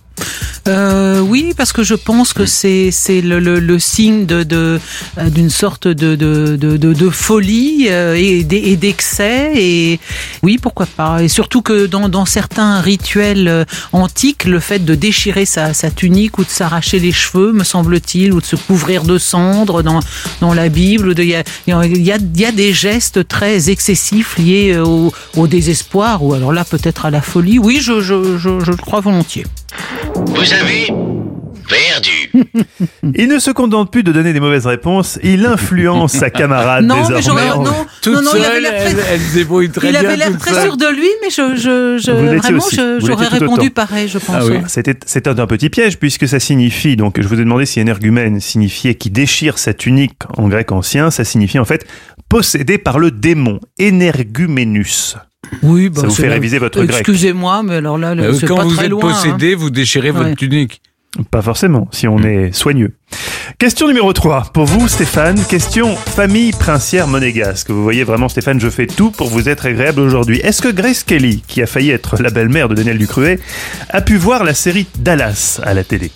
S5: Euh, oui, parce que je pense que c'est c'est le, le, le signe de de euh, d'une sorte de de de, de, de folie euh, et d'e- et d'excès et oui, pourquoi pas. Et surtout que dans dans certains rituels euh, antiques, le fait de déchirer sa sa tunique ou de s'arracher les cheveux, me semble-t-il, ou de se couvrir de cendres dans dans la Bible, ou de- il y a il y a il y a, il y a des gestes très excessifs liés au, au désespoir ou alors là peut-être à la folie. Oui, je je je, je le crois volontiers.
S9: Vous avez perdu.
S3: Il ne se contente plus de donner des mauvaises réponses, il influence sa camarade
S5: Non, mais
S3: désormais.
S5: j'aurais non,
S4: Toute
S5: non, non, il avait
S4: seule,
S5: l'air
S4: elle,
S5: très,
S4: elle se débrouille très
S5: il
S4: bien.
S5: avait l'air
S4: toute
S5: très
S4: seule.
S5: sûr de lui, mais je, je, je
S3: Vous l'étiez
S5: vraiment,
S3: aussi.
S5: je-
S3: Vous
S5: j'aurais
S3: l'étiez tout
S5: répondu
S3: autant.
S5: pareil, je pense.
S4: Ah oui.
S5: ouais.
S3: C'était, c'était un petit piège puisque ça signifie, donc je vous ai demandé si énergumène signifiait qui déchire sa tunique en grec ancien, ça signifie en fait possédé par le démon, énerguménus.
S5: Oui, bah,
S3: Ça vous
S5: c'est
S3: fait
S5: la-
S3: réviser votre grec.
S5: Excusez-moi, mais alors là,
S4: Euh,
S5: c'est
S4: Quand
S5: pas
S4: vous
S5: très
S4: êtes
S5: loin.
S4: possédé, vous déchirez
S5: Ouais.
S4: votre tunique.
S3: Pas forcément, si on est soigneux. Question numéro trois. Pour vous, Stéphane, question famille princière monégasque. Vous voyez vraiment, Stéphane, je fais tout pour vous être agréable aujourd'hui. Est-ce que Grace Kelly, qui a failli être la belle-mère de Daniel Ducruet, a pu voir la série Dallas à la télé?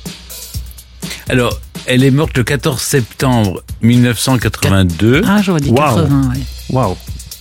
S4: Alors, elle est morte le quatorze septembre mille neuf cent quatre-vingt-deux.
S5: Ah, j'aurais dit
S3: Wow.
S5: quatre-vingts. ouais.
S3: Waouh,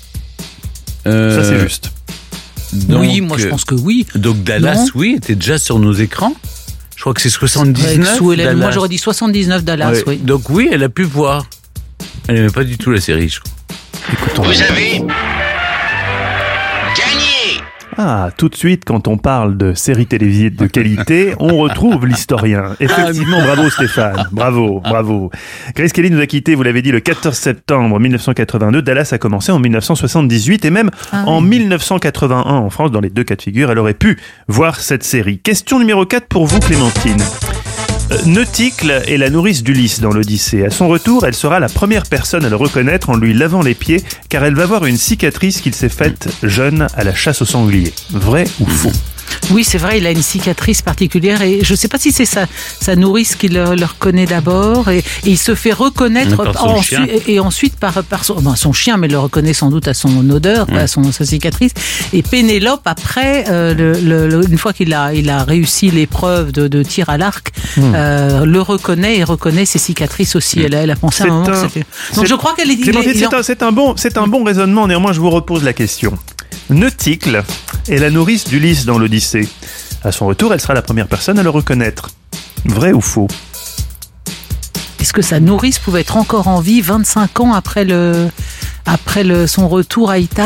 S4: Euh,
S3: ça c'est juste.
S4: donc,
S5: oui, moi je pense que oui.
S4: Donc Dallas,
S5: Non.
S4: oui, était déjà sur nos écrans. Je crois que c'est
S5: Avec
S4: soixante-dix-neuf.
S5: Sue Ellen,
S4: Dallas.
S5: moi j'aurais dit soixante-dix-neuf Dallas,
S4: Ouais.
S5: oui.
S4: Donc oui, elle a pu voir. Elle n'aimait pas du tout la série, je crois.
S3: Écoutons.
S9: Vous avez gagné.
S3: Ah, tout de suite, quand on parle de séries télévisées de qualité, on retrouve l'historien. Effectivement, bravo Stéphane, bravo, bravo. Grace Kelly nous a quittés, vous l'avez dit, le quatorze septembre mille neuf cent quatre-vingt-deux. Dallas a commencé en mille neuf cent soixante-dix-huit et même ah, en oui. mille neuf cent quatre-vingt-un en France. Dans les deux cas de figure, elle aurait pu voir cette série. Question numéro quatre pour vous, Clémentine. Nauticle est la nourrice d'Ulysse dans l'Odyssée. À son retour, elle sera la première personne à le reconnaître en lui lavant les pieds, car elle va voir une cicatrice qu'il s'est faite jeune à la chasse au sanglier. Vrai ou faux ?
S5: Oui, c'est vrai, il a une cicatrice particulière et je ne sais pas si c'est sa, sa nourrice qui le, le reconnaît d'abord et, et il se fait reconnaître ensuite, et ensuite par, par son, bon, son chien, mais le reconnaît sans doute à son odeur, ouais. à son, sa cicatrice. Et Pénélope, après, euh, le, le, une fois qu'il a, il a réussi l'épreuve de, de tir à l'arc, mmh. euh, le reconnaît et reconnaît ses cicatrices aussi. Mmh. Elle, a, elle a pensé à un moment un, que c'était... Donc je crois qu'elle est...
S3: Clémentine, c'est, un, c'est, un bon, c'est un bon raisonnement, néanmoins je vous repose la question. Nauticle est la nourrice d'Ulysse dans l'Odyssée. À son retour, elle sera la première personne à le reconnaître. Vrai ou faux ?
S5: Est-ce que sa nourrice pouvait être encore en vie vingt-cinq ans après, le, après le, son retour à Ithaque ?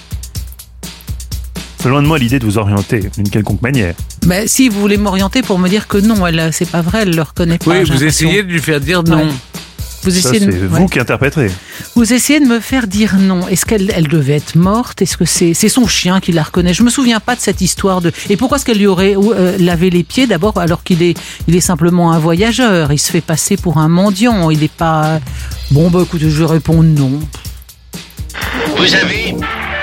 S3: C'est loin de moi l'idée de vous orienter d'une quelconque manière.
S5: Mais si vous voulez m'orienter pour me dire que non, elle, c'est pas vrai, elle ne le reconnaît pas.
S4: Oui, vous essayez de lui faire dire non. Ouais.
S5: Vous
S3: Ça,
S5: essayez
S3: c'est
S5: de...
S3: vous
S5: ouais.
S3: qui interpréterez.
S5: Vous essayez de me faire dire non. Est-ce qu'elle elle devait être morte ? Est-ce que c'est, c'est son chien qui la reconnaît ? Je me souviens pas de cette histoire de... Et pourquoi est-ce qu'elle lui aurait euh, lavé les pieds d'abord alors qu'il est, il est simplement un voyageur ? Il se fait passer pour un mendiant. Il n'est pas... Bon, bah écoutez, je réponds non.
S9: Vous avez...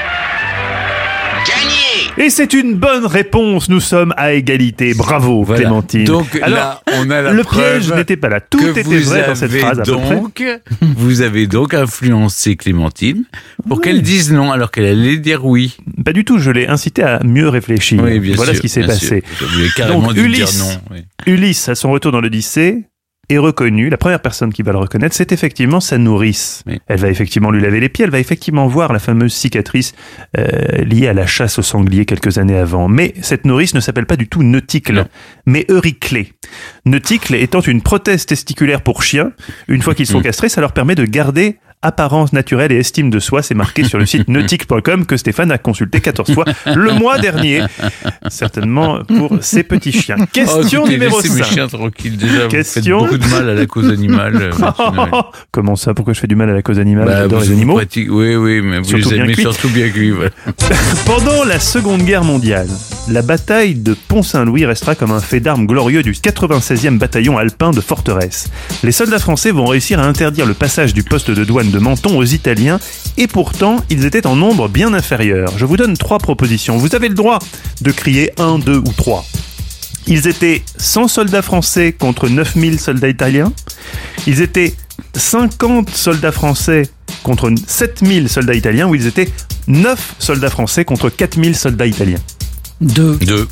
S3: Et c'est une bonne réponse, nous sommes à égalité. Bravo, voilà. Clémentine.
S4: Donc
S3: alors,
S4: là, on a la
S3: le
S4: preuve
S3: piège n'était pas là. Tout était vrai dans cette phrase à peu près.
S4: Donc, vous avez donc influencé Clémentine pour oui. qu'elle dise non alors qu'elle allait dire oui.
S3: Pas du tout, je l'ai incité à mieux réfléchir.
S4: Oui, bien
S3: voilà
S4: sûr,
S3: ce qui s'est passé.
S4: Sûr. Vous avez carrément
S3: donc,
S4: dû
S3: Ulysse,
S4: dire non. Oui.
S3: Ulysse, à son retour dans l'Odyssée, est reconnue, la première personne qui va le reconnaître, c'est effectivement sa nourrice. Oui. Elle va effectivement lui laver les pieds, elle va effectivement voir la fameuse cicatrice euh, liée à la chasse au sanglier quelques années avant. Mais cette nourrice ne s'appelle pas du tout Nauticle, non. mais Euryclée. Nauticle étant une prothèse testiculaire pour chiens, une fois qu'ils sont castrés, ça leur permet de garder apparence naturelle et estime de soi, c'est marqué sur le site nautique point com que Stéphane a consulté quatorze fois le mois dernier. Certainement pour ses petits chiens. Question
S4: oh, écoutez,
S3: numéro
S4: cinq. Mes chiens tranquilles déjà,
S3: Question...
S4: vous faites beaucoup de mal à la cause animale.
S3: Comment ça ? Pourquoi je fais du mal à la cause animale ?
S4: bah,
S3: J'adore les animaux.
S4: Pratique... Oui, oui, mais vous surtout les aimez surtout bien cuits. Voilà.
S3: Pendant la Seconde Guerre mondiale, la bataille de Pont-Saint-Louis restera comme un fait d'armes glorieux du quatre-vingt-seizième bataillon alpin de Forteresse. Les soldats français vont réussir à interdire le passage du poste de douane de Menton aux Italiens et pourtant ils étaient en nombre bien inférieur. Je vous donne trois propositions. Vous avez le droit de crier un, deux ou trois. Ils étaient cent soldats français contre neuf mille soldats italiens. Ils étaient cinquante soldats français contre sept mille soldats italiens ou ils étaient neuf soldats français contre quatre mille soldats italiens.
S5: Deux.
S4: Deux.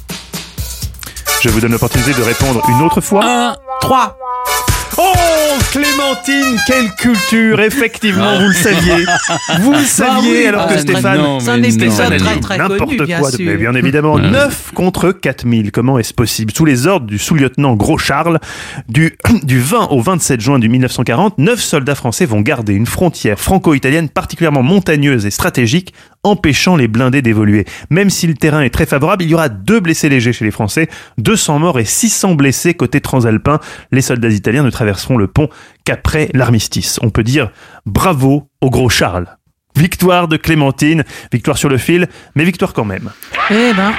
S3: Je vous donne l'opportunité de répondre une autre fois.
S5: Un, trois.
S3: Oh, Clémentine, quelle culture, effectivement, vous le saviez. Vous le saviez, alors que
S5: ah,
S3: Stéphane...
S5: Non, c'est un épisode très très
S3: n'importe
S5: connu, bien
S3: quoi,
S5: sûr.
S3: Mais bien évidemment, ouais. neuf contre quatre mille. Comment est-ce possible ? Sous les ordres du sous-lieutenant Gros-Charles, du, du vingt au vingt-sept juin du mille neuf cent quarante, neuf soldats français vont garder une frontière franco-italienne particulièrement montagneuse et stratégique, empêchant les blindés d'évoluer. Même si le terrain est très favorable, il y aura deux blessés légers chez les Français, deux cents morts et six cents blessés côté transalpin. Les soldats italiens ne traverseront le pont qu'après l'armistice. On peut dire bravo au Gros Charles. Victoire de Clémentine, victoire sur le fil, mais victoire quand même.
S5: Eh ben...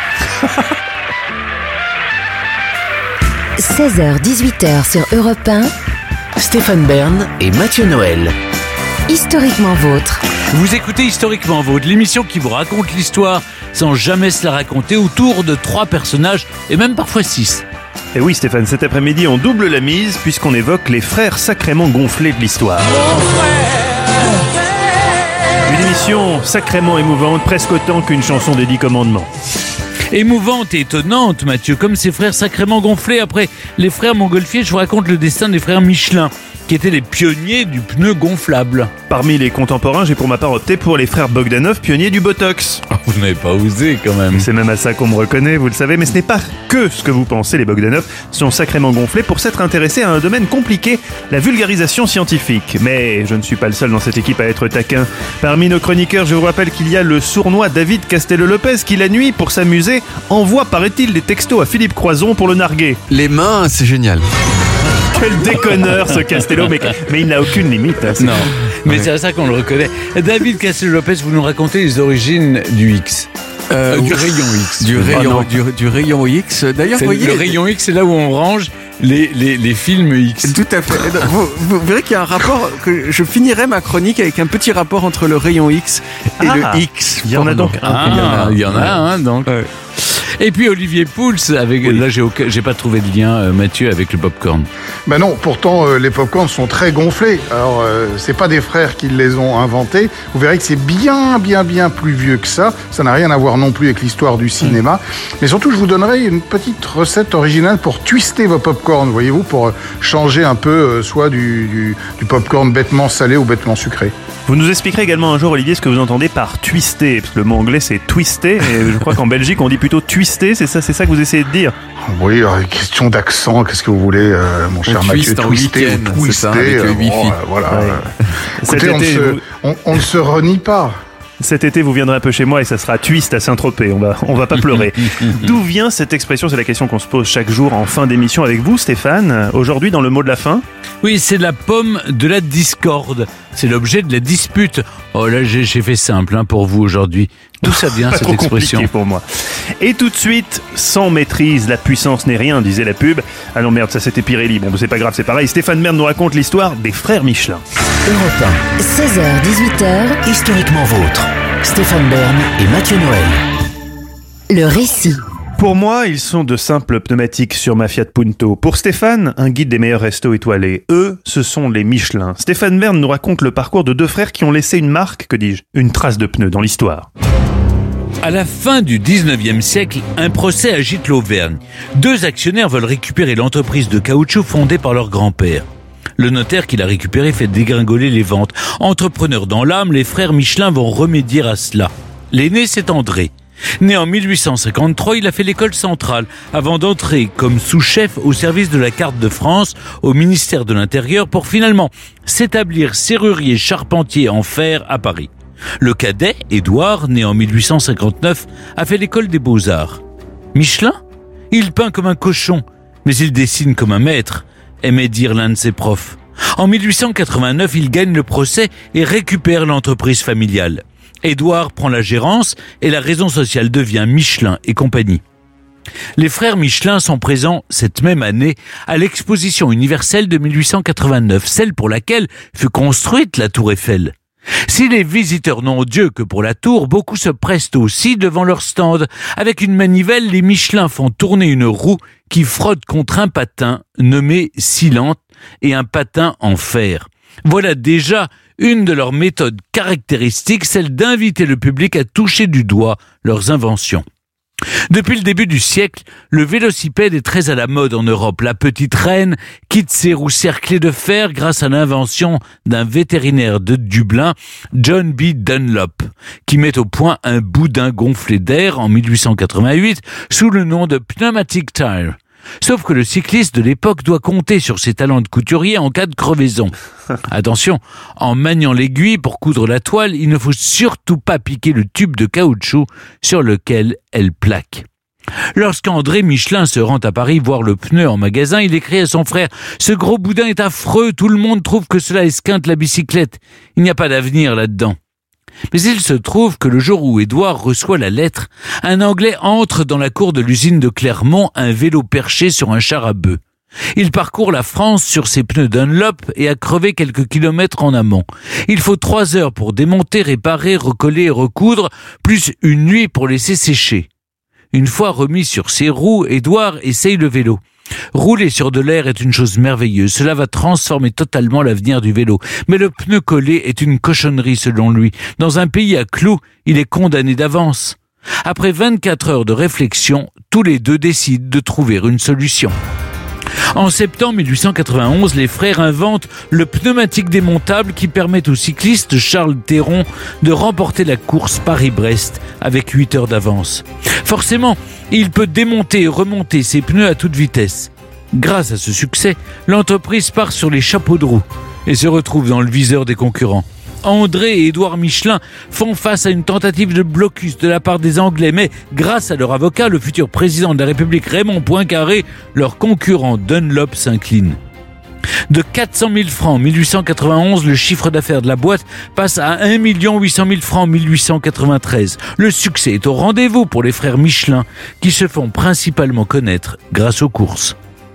S1: seize heures dix-huit heures sur Europe un.
S2: Stéphane Bern et Mathieu Noël.
S1: Historiquement vôtre.
S4: Vous écoutez Historiquement Vôtre, l'émission qui vous raconte l'histoire sans jamais se la raconter autour de trois personnages et même parfois six.
S3: Et oui Stéphane, cet après-midi on double la mise puisqu'on évoque les frères sacrément gonflés de l'histoire. Une émission sacrément émouvante, presque autant qu'une chanson des Dix Commandements.
S4: Émouvante et étonnante, Mathieu, comme ses frères sacrément gonflés. Après les frères Montgolfier, je vous raconte le destin des frères Michelin, qui étaient les pionniers du pneu gonflable.
S3: Parmi les contemporains, j'ai pour ma part opté pour les frères Bogdanov, pionniers du Botox.
S4: Oh, vous n'avez pas osé quand même.
S3: C'est même à ça qu'on me reconnaît, vous le savez, mais ce n'est pas que ce que vous pensez. Les Bogdanov sont sacrément gonflés pour s'être intéressés à un domaine compliqué, la vulgarisation scientifique. Mais je ne suis pas le seul dans cette équipe à être taquin. Parmi nos chroniqueurs, je vous rappelle qu'il y a le sournois David Castello-Lopez qui, la nuit, pour s'amuser, envoie, paraît-il, des textos à Philippe Croison pour le narguer.
S6: Les mains, c'est génial.
S3: Quel déconneur ce Castello, mais, mais il n'a aucune limite. Hein,
S4: non, mais ouais. C'est à ça qu'on le reconnaît. David Castello-Lopez, vous nous racontez les origines du X.
S6: Euh,
S4: euh, du rayon X.
S6: Du rayon, du, du rayon X. D'ailleurs,
S4: c'est
S6: voyez,
S4: le rayon X, c'est là où on range les, les, les films X.
S6: Tout à fait. Vous, vous verrez qu'il y a un rapport, que je finirai ma chronique avec un petit rapport entre le rayon X et
S3: ah,
S6: le X.
S3: Il y en a donc un.
S4: Ah, il y en a un, hein, donc. Ouais. Et puis Olivier Pouls, avec, oui. Là j'ai, aucun, j'ai pas trouvé de lien, euh, Mathieu, avec le popcorn.
S7: Ben non, pourtant euh, les popcorns sont très gonflés. Alors euh, c'est pas des frères qui les ont inventés. Vous verrez que c'est bien, bien, bien plus vieux que ça. Ça n'a rien à voir non plus avec l'histoire du cinéma. Mmh. Mais surtout, je vous donnerai une petite recette originale pour twister vos popcorns, voyez-vous, pour changer un peu euh, soit du, du, du popcorn bêtement salé ou bêtement sucré.
S3: Vous nous expliquerez également un jour, Olivier, ce que vous entendez par twister, parce que le mot anglais c'est twister, et je crois qu'en Belgique on dit plutôt twister, c'est ça, c'est ça que vous essayez de dire.
S7: Oui, alors, question d'accent, qu'est-ce que vous voulez, euh, mon cher Mathieu, twister ou twister, ça, avec le wifi. Euh, voilà. Ouais. Écoutez, on, été, se, vous... on, on ne se renie pas.
S3: Cet été, vous viendrez un peu chez moi et ça sera twist à Saint-Tropez. On va, on va pas pleurer. D'où vient cette expression? C'est la question qu'on se pose chaque jour en fin d'émission avec vous, Stéphane. Aujourd'hui, dans le mot de la fin.
S4: Oui, c'est la pomme de la discorde. C'est l'objet de la dispute. Oh là, j'ai, j'ai fait simple hein, pour vous aujourd'hui. D'où ça vient cette expression?
S3: Pour moi. Et tout de suite, sans maîtrise, la puissance n'est rien, disait la pub. Ah non merde, ça c'était Pirelli. Bon, c'est pas grave, c'est pareil. Stéphane Bern nous raconte l'histoire des frères Michelin.
S1: Europe un, seize heures dix-huit heures,
S2: historiquement vôtre. Stéphane Bern et Mathieu Noël.
S1: Le récit.
S3: Pour moi, ils sont de simples pneumatiques sur ma Fiat Punto. Pour Stéphane, un guide des meilleurs restos étoilés. Eux, ce sont les Michelin. Stéphane Bern nous raconte le parcours de deux frères qui ont laissé une marque, que dis-je, une trace de pneus dans l'histoire.
S4: À la fin du dix-neuvième siècle, un procès agite l'Auvergne. Deux actionnaires veulent récupérer l'entreprise de caoutchouc fondée par leur grand-père. Le notaire qui l'a récupéré fait dégringoler les ventes. Entrepreneurs dans l'âme, les frères Michelin vont remédier à cela. L'aîné, c'est André. Né en mille huit cent cinquante-trois, il a fait l'école centrale avant d'entrer comme sous-chef au service de la carte de France au ministère de l'Intérieur pour finalement s'établir serrurier charpentier en fer à Paris. Le cadet, Édouard, né en mille huit cent cinquante-neuf, a fait l'école des Beaux-Arts. Michelin ? Il peint comme un cochon, mais il dessine comme un maître, aimait dire l'un de ses profs. En mille huit cent quatre-vingt-neuf, il gagne le procès et récupère l'entreprise familiale. Édouard prend la gérance et la raison sociale devient Michelin et compagnie. Les frères Michelin sont présents cette même année à l'exposition universelle de mille huit cent quatre-vingt-neuf, celle pour laquelle fut construite la Tour Eiffel. Si les visiteurs n'ont Dieu que pour la tour, beaucoup se pressent aussi devant leur stand. Avec une manivelle, les Michelin font tourner une roue qui frotte contre un patin nommé scylindre et un patin en fer. Voilà déjà une de leurs méthodes caractéristiques, celle d'inviter le public à toucher du doigt leurs inventions. Depuis le début du siècle, le vélocipède est très à la mode en Europe. La petite reine quitte ses roues cerclées de fer grâce à l'invention d'un vétérinaire de Dublin, John B. Dunlop, qui met au point un boudin gonflé d'air en mille huit cent quatre-vingt-huit sous le nom de Pneumatic Tire. Sauf que le cycliste de l'époque doit compter sur ses talents de couturier en cas de crevaison. Attention, en maniant l'aiguille pour coudre la toile, il ne faut surtout pas piquer le tube de caoutchouc sur lequel elle plaque. Lorsqu'André Michelin se rend à Paris voir le pneu en magasin, il écrit à son frère « Ce gros boudin est affreux, tout le monde trouve que cela esquinte la bicyclette. Il n'y a pas d'avenir là-dedans. » Mais il se trouve que le jour où Édouard reçoit la lettre, un Anglais entre dans la cour de l'usine de Clermont, un vélo perché sur un char à bœufs. Il parcourt la France sur ses pneus Dunlop et a crevé quelques kilomètres en amont. Il faut trois heures pour démonter, réparer, recoller et recoudre, plus une nuit pour laisser sécher. Une fois remis sur ses roues, Édouard essaye le vélo. Rouler sur de l'air est une chose merveilleuse, cela va transformer totalement l'avenir du vélo. Mais le pneu collé est une cochonnerie selon lui. Dans un pays à clous, il est condamné d'avance. Après vingt-quatre heures de réflexion, tous les deux décident de trouver une solution. En septembre mille huit cent quatre-vingt-onze, les frères inventent le pneumatique démontable qui permet au cycliste Charles Théron de remporter la course Paris-Brest avec huit heures d'avance. Forcément, il peut démonter et remonter ses pneus à toute vitesse. Grâce à ce succès, l'entreprise part sur les chapeaux de roue et se retrouve dans le viseur des concurrents. André et Édouard Michelin font face à une tentative de blocus de la part des Anglais, mais grâce à leur avocat, le futur président de la République Raymond Poincaré, leur concurrent Dunlop s'incline. De quatre cent mille francs en mille huit cent quatre-vingt-onze, le chiffre d'affaires de la boîte passe à un million huit cent mille francs en mille huit cent quatre-vingt-treize. Le succès est au rendez-vous pour les frères Michelin, qui se font principalement connaître grâce aux courses.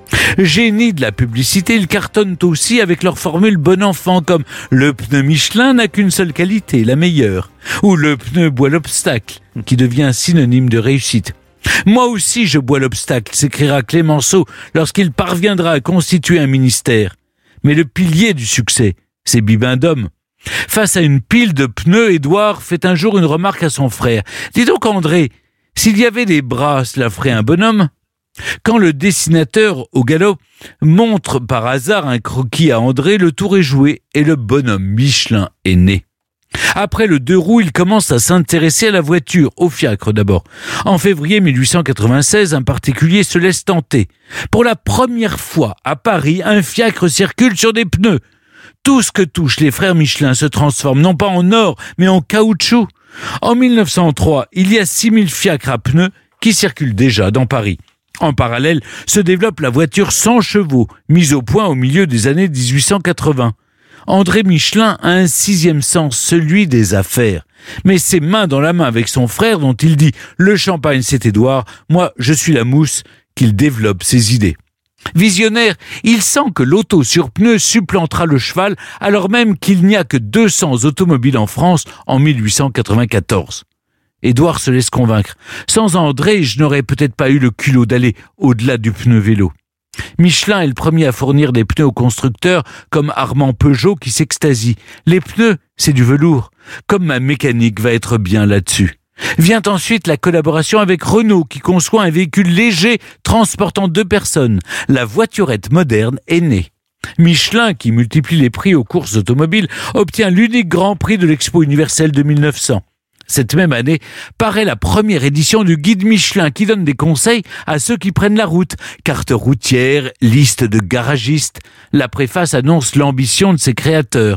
S4: Génie de la publicité, ils cartonnent aussi avec leur formule bon enfant, comme le pneu Michelin n'a qu'une seule qualité, la meilleure, ou le pneu boit l'obstacle, qui devient synonyme de réussite. Moi aussi je bois l'obstacle, s'écrira Clémenceau lorsqu'il parviendra à constituer un ministère. Mais le pilier du succès, c'est Bibendum. Face à une pile de pneus, Édouard fait un jour une remarque à son frère. « Dis donc André, s'il y avait des bras, cela ferait un bonhomme ?» Quand le dessinateur, au galop, montre par hasard un croquis à André, le tour est joué et le bonhomme Michelin est né. Après le deux roues, il commence à s'intéresser à la voiture, au fiacre d'abord. En février mille huit cent quatre-vingt-seize, un particulier se laisse tenter. Pour la première fois, à Paris, un fiacre circule sur des pneus. Tout ce que touchent les frères Michelin se transforme non pas en or, mais en caoutchouc. En mille neuf cent trois, il y a six mille fiacres à pneus qui circulent déjà dans Paris. En parallèle, se développe la voiture cent chevaux, mise au point au milieu des années dix-huit cent quatre-vingts. André Michelin a un sixième sens, celui des affaires. Mais c'est main dans la main avec son frère dont il dit « Le champagne, c'est Édouard, moi, je suis la mousse », qu'il développe ses idées. Visionnaire, il sent que l'auto sur pneus supplantera le cheval alors même qu'il n'y a que deux cents automobiles en France en mille huit cent quatre-vingt-quatorze. Édouard se laisse convaincre. Sans André, je n'aurais peut-être pas eu le culot d'aller au-delà du pneu vélo. Michelin est le premier à fournir des pneus aux constructeurs comme Armand Peugeot qui s'extasie. Les pneus, c'est du velours. Comme ma mécanique va être bien là-dessus. Vient ensuite la collaboration avec Renault qui conçoit un véhicule léger transportant deux personnes. La voiturette moderne est née. Michelin, qui multiplie les prix aux courses automobiles, obtient l'unique grand prix de l'Expo universelle de mille neuf cents. Cette même année, paraît la première édition du guide Michelin qui donne des conseils à ceux qui prennent la route. Carte routière, liste de garagistes. La préface annonce l'ambition de ses créateurs.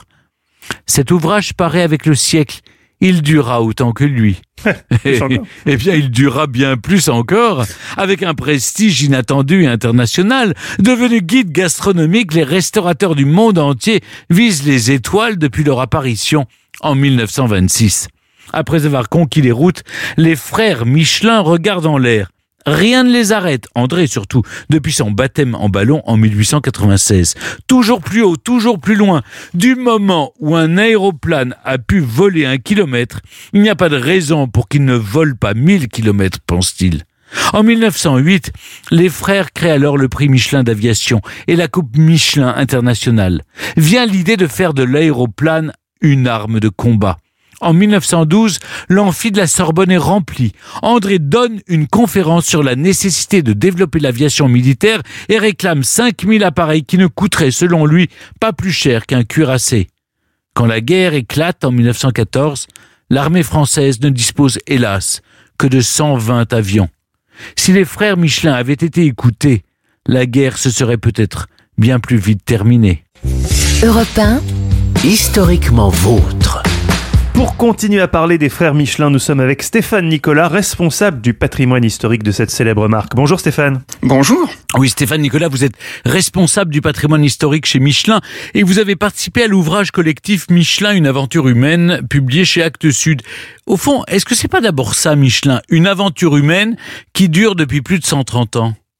S4: Cet ouvrage paraît avec le siècle. Il durera autant que lui. et, et bien, il durera bien plus encore. Avec un prestige inattendu et international, devenu guide gastronomique, les restaurateurs du monde entier visent les étoiles depuis leur apparition en mille neuf cent vingt-six. Après avoir conquis les routes, les frères Michelin regardent en l'air. Rien ne les arrête, André surtout, depuis son baptême en ballon en mille huit cent quatre-vingt-seize. Toujours plus haut, toujours plus loin. Du moment où un aéroplane a pu voler un kilomètre, il n'y a pas de raison pour qu'il ne vole pas mille kilomètres, pense-t-il. En mille neuf cent huit, les frères créent alors le prix Michelin d'aviation et la Coupe Michelin internationale. Vient l'idée de faire de l'aéroplane une arme de combat. En mille neuf cent douze, l'amphi de la Sorbonne est rempli. André donne une conférence sur la nécessité de développer l'aviation militaire et réclame cinq mille appareils qui ne coûteraient, selon lui, pas plus cher qu'un cuirassé. Quand la guerre éclate en mille neuf cent quatorze, l'armée française ne dispose, hélas, que de cent vingt avions. Si les frères Michelin avaient été écoutés, la guerre se serait peut-être bien plus vite terminée.
S1: Europe un,
S2: historiquement vôtre.
S3: Pour continuer à parler des frères Michelin, nous sommes avec Stéphane Nicolas, responsable du patrimoine historique de cette célèbre marque. Bonjour Stéphane.
S10: Bonjour.
S4: Oui, Stéphane Nicolas, vous êtes responsable du patrimoine historique chez Michelin et vous avez participé à l'ouvrage collectif Michelin, une aventure humaine, publié chez Actes Sud. Au fond, est-ce que c'est pas d'abord ça, Michelin, une aventure humaine qui dure depuis plus de cent trente ans ?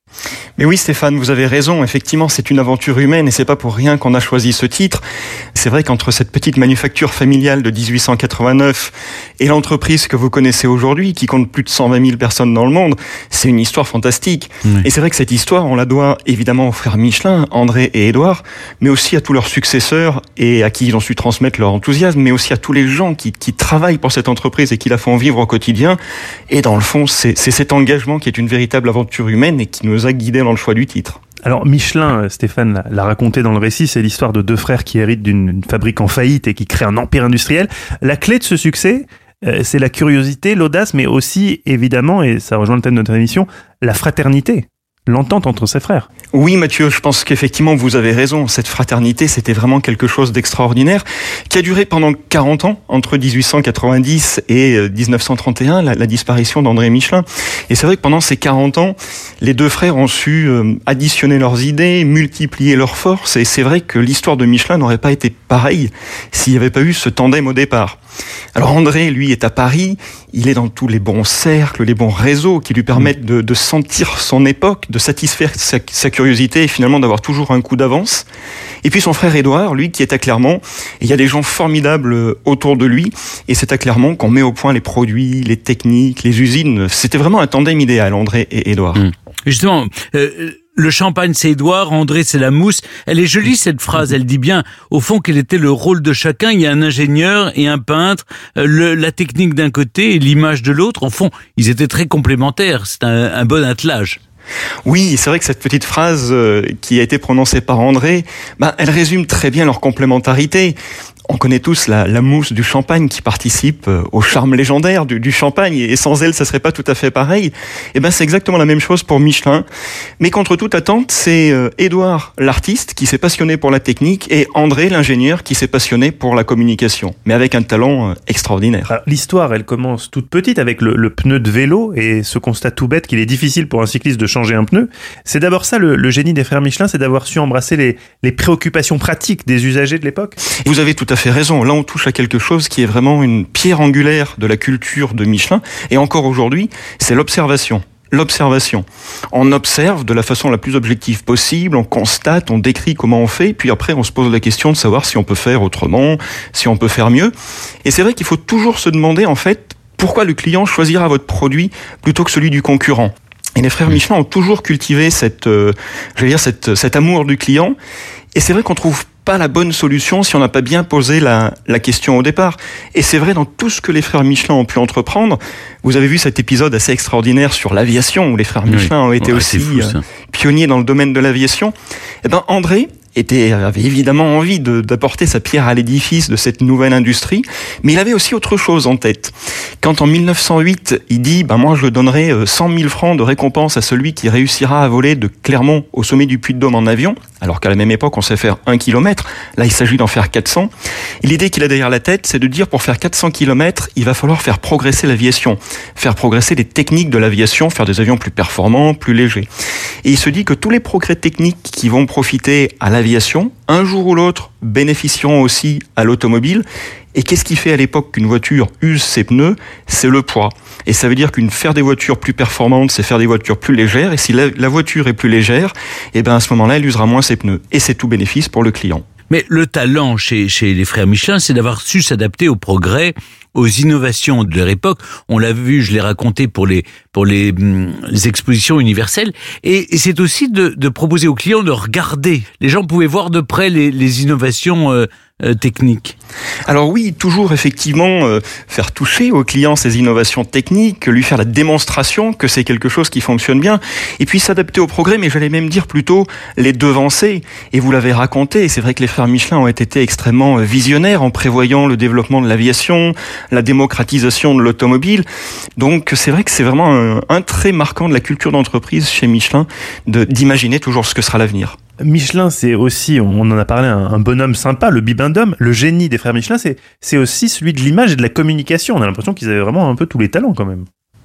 S10: Mais oui Stéphane, vous avez raison, effectivement c'est une aventure humaine et c'est pas pour rien qu'on a choisi ce titre. C'est vrai qu'entre cette petite manufacture familiale de dix-huit cent quatre-vingt-neuf et l'entreprise que vous connaissez aujourd'hui, qui compte plus de cent vingt mille personnes dans le monde, c'est une histoire fantastique. Oui. Et c'est vrai que cette histoire, on la doit évidemment aux frères Michelin, André et Édouard, mais aussi à tous leurs successeurs et à qui ils ont su transmettre leur enthousiasme, mais aussi à tous les gens qui, qui travaillent pour cette entreprise et qui la font vivre au quotidien. Et dans le fond, c'est, c'est cet engagement qui est une véritable aventure humaine et qui nous a guidés dans le choix du titre.
S3: Alors Michelin, Stéphane l'a raconté dans le récit, c'est l'histoire de deux frères qui héritent d'une fabrique en faillite et qui créent un empire industriel. La clé de ce succès, euh, c'est la curiosité, l'audace, mais aussi évidemment, et ça rejoint le thème de notre émission, la fraternité. L'entente entre ses frères.
S10: Oui Mathieu, je pense qu'effectivement vous avez raison, cette fraternité c'était vraiment quelque chose d'extraordinaire qui a duré pendant quarante ans, entre dix-huit cent quatre-vingt-dix et dix-neuf cent trente et un, la, la disparition d'André Michelin. Et c'est vrai que pendant ces quarante ans, les deux frères ont su euh, additionner leurs idées, multiplier leurs forces, et c'est vrai que l'histoire de Michelin n'aurait pas été pareille s'il n'y avait pas eu ce tandem au départ. Alors André, lui, est à Paris, il est dans tous les bons cercles, les bons réseaux qui lui permettent de, de sentir son époque, de satisfaire sa, sa curiosité et finalement d'avoir toujours un coup d'avance. Et puis son frère Édouard, lui, qui est à Clermont, et il y a des gens formidables autour de lui, et c'est à Clermont qu'on met au point les produits, les techniques, les usines. C'était vraiment un tandem idéal, André et Édouard.
S4: Mmh. Justement, euh, le champagne c'est Édouard, André c'est la mousse. Elle est jolie cette phrase, elle dit bien au fond quel était le rôle de chacun. Il y a un ingénieur et un peintre, le, la technique d'un côté et l'image de l'autre. Au fond, ils étaient très complémentaires, c'est un, un bon attelage.
S10: Oui, c'est vrai que cette petite phrase euh, qui a été prononcée par André, bah, elle résume très bien leur complémentarité. On connaît tous la, la mousse du champagne qui participe au charme légendaire du, du champagne, et sans elle, ça serait pas tout à fait pareil. Et ben, c'est exactement la même chose pour Michelin. Mais contre toute attente, c'est euh, Édouard, l'artiste, qui s'est passionné pour la technique, et André, l'ingénieur, qui s'est passionné pour la communication, mais avec un talent euh, extraordinaire.
S3: Alors, l'histoire, elle commence toute petite avec le, le pneu de vélo, et ce constat tout bête qu'il est difficile pour un cycliste de changer un pneu. C'est d'abord ça, le, le génie des frères Michelin, c'est d'avoir su embrasser les, les préoccupations pratiques des usagers de l'époque.
S10: Vous avez tout à fait raison. Là, on touche à quelque chose qui est vraiment une pierre angulaire de la culture de Michelin. Et encore aujourd'hui, c'est l'observation. L'observation. On observe de la façon la plus objective possible, on constate, on décrit comment on fait, puis après on se pose la question de savoir si on peut faire autrement, si on peut faire mieux. Et c'est vrai qu'il faut toujours se demander, en fait, pourquoi le client choisira votre produit plutôt que celui du concurrent. Et les frères Michelin ont toujours cultivé cette, euh, je veux dire, cette, cet amour du client. Et c'est vrai qu'on trouve pas la bonne solution si on n'a pas bien posé la, la question au départ. Et c'est vrai dans tout ce que les frères Michelin ont pu entreprendre. Vous avez vu cet épisode assez extraordinaire sur l'aviation, où les frères Michelin oui. ont été ouais, aussi fou, euh, pionniers dans le domaine de l'aviation. Eh ben, André était, avait évidemment envie de, d'apporter sa pierre à l'édifice de cette nouvelle industrie, mais il avait aussi autre chose en tête. Quand en mille neuf cent huit, il dit ben, « moi je donnerai cent mille francs de récompense à celui qui réussira à voler de Clermont au sommet du Puy-de-Dôme en avion », alors qu'à la même époque on sait faire un kilomètre, là il s'agit d'en faire quatre cents. Et l'idée qu'il a derrière la tête, c'est de dire pour faire quatre cents kilomètres, il va falloir faire progresser l'aviation, faire progresser les techniques de l'aviation, faire des avions plus performants, plus légers. Et il se dit que tous les progrès techniques qui vont profiter à l'aviation, un jour ou l'autre, bénéficieront aussi à l'automobile. Et qu'est-ce qui fait à l'époque qu'une voiture use ses pneus ? C'est le poids. Et ça veut dire qu'une faire des voitures plus performantes, c'est faire des voitures plus légères. Et si la, la voiture est plus légère, eh ben à ce moment-là, elle usera moins ses pneus. Et c'est tout bénéfice pour le client.
S4: Mais le talent chez, chez les frères Michelin, c'est d'avoir su s'adapter au progrès, aux innovations de leur époque. On l'a vu, je l'ai raconté pour les pour les, les expositions universelles. Et, et c'est aussi de, de proposer aux clients de regarder. Les gens pouvaient voir de près les, les innovations euh, euh, techniques.
S10: Alors oui, toujours effectivement euh, faire toucher au client ces innovations techniques, lui faire la démonstration que c'est quelque chose qui fonctionne bien, et puis s'adapter au progrès, mais j'allais même dire plutôt les devancer. Et vous l'avez raconté, c'est vrai que les frères Michelin ont été extrêmement visionnaires en prévoyant le développement de l'aviation, la démocratisation de l'automobile. Donc c'est vrai que c'est vraiment un, un trait marquant de la culture d'entreprise chez Michelin de, d'imaginer toujours ce que sera l'avenir.
S3: Michelin, c'est aussi, on en a parlé, un, un bonhomme sympa, le bibendum. Le génie des frères Michelin, c'est, c'est aussi celui de l'image et de la communication. On a l'impression qu'ils avaient vraiment un peu tous les talents quand même.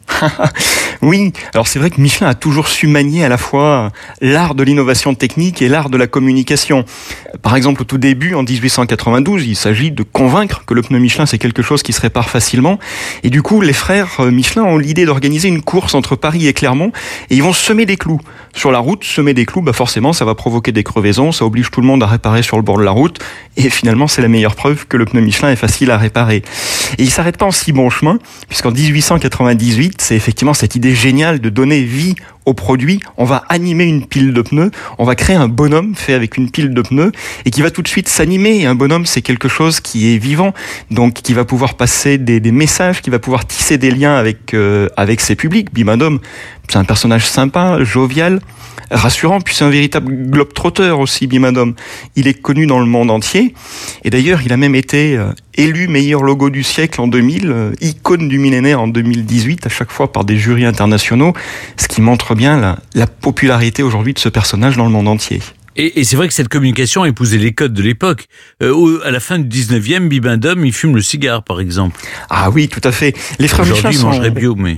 S10: Oui, alors c'est vrai que Michelin a toujours su manier à la fois l'art de l'innovation technique et l'art de la communication. Par exemple, au tout début, en dix-huit cent quatre-vingt-douze, il s'agit de convaincre que le pneu Michelin, c'est quelque chose qui se répare facilement. Et du coup, les frères Michelin ont l'idée d'organiser une course entre Paris et Clermont, et ils vont semer des clous. Sur la route, semer des clous, bah forcément, ça va provoquer des crevaisons, ça oblige tout le monde à réparer sur le bord de la route, et finalement, c'est la meilleure preuve que le pneu Michelin est facile à réparer. Et il s'arrête pas en si bon chemin, puisqu'en dix-huit cent quatre-vingt-dix-huit, c'est effectivement cette idée géniale de donner vie au produit. On va animer une pile de pneus, on va créer un bonhomme fait avec une pile de pneus et qui va tout de suite s'animer. Et un bonhomme, c'est quelque chose qui est vivant, donc qui va pouvoir passer des, des messages, qui va pouvoir tisser des liens avec euh, avec ses publics. Bimandom, c'est un personnage sympa, jovial, rassurant, puis c'est un véritable globe-trotter aussi, Bimandom. Il est connu dans le monde entier, et d'ailleurs, il a même été euh, élu meilleur logo du siècle en deux mille, euh, icône du millénaire en deux mille dix-huit, à chaque fois par des jurys internationaux, ce qui montre bien la, la popularité aujourd'hui de ce personnage dans le monde entier.
S4: Et, et c'est vrai que cette communication a épousé les codes de l'époque. Euh, au, à la fin du dix-neuvième, Bibendum, il fume le cigare, par exemple.
S10: Ah oui, tout à fait. Les frères
S4: Aujourd'hui,
S10: Michelin
S4: ils
S10: sont...
S4: mangeraient bio, mais...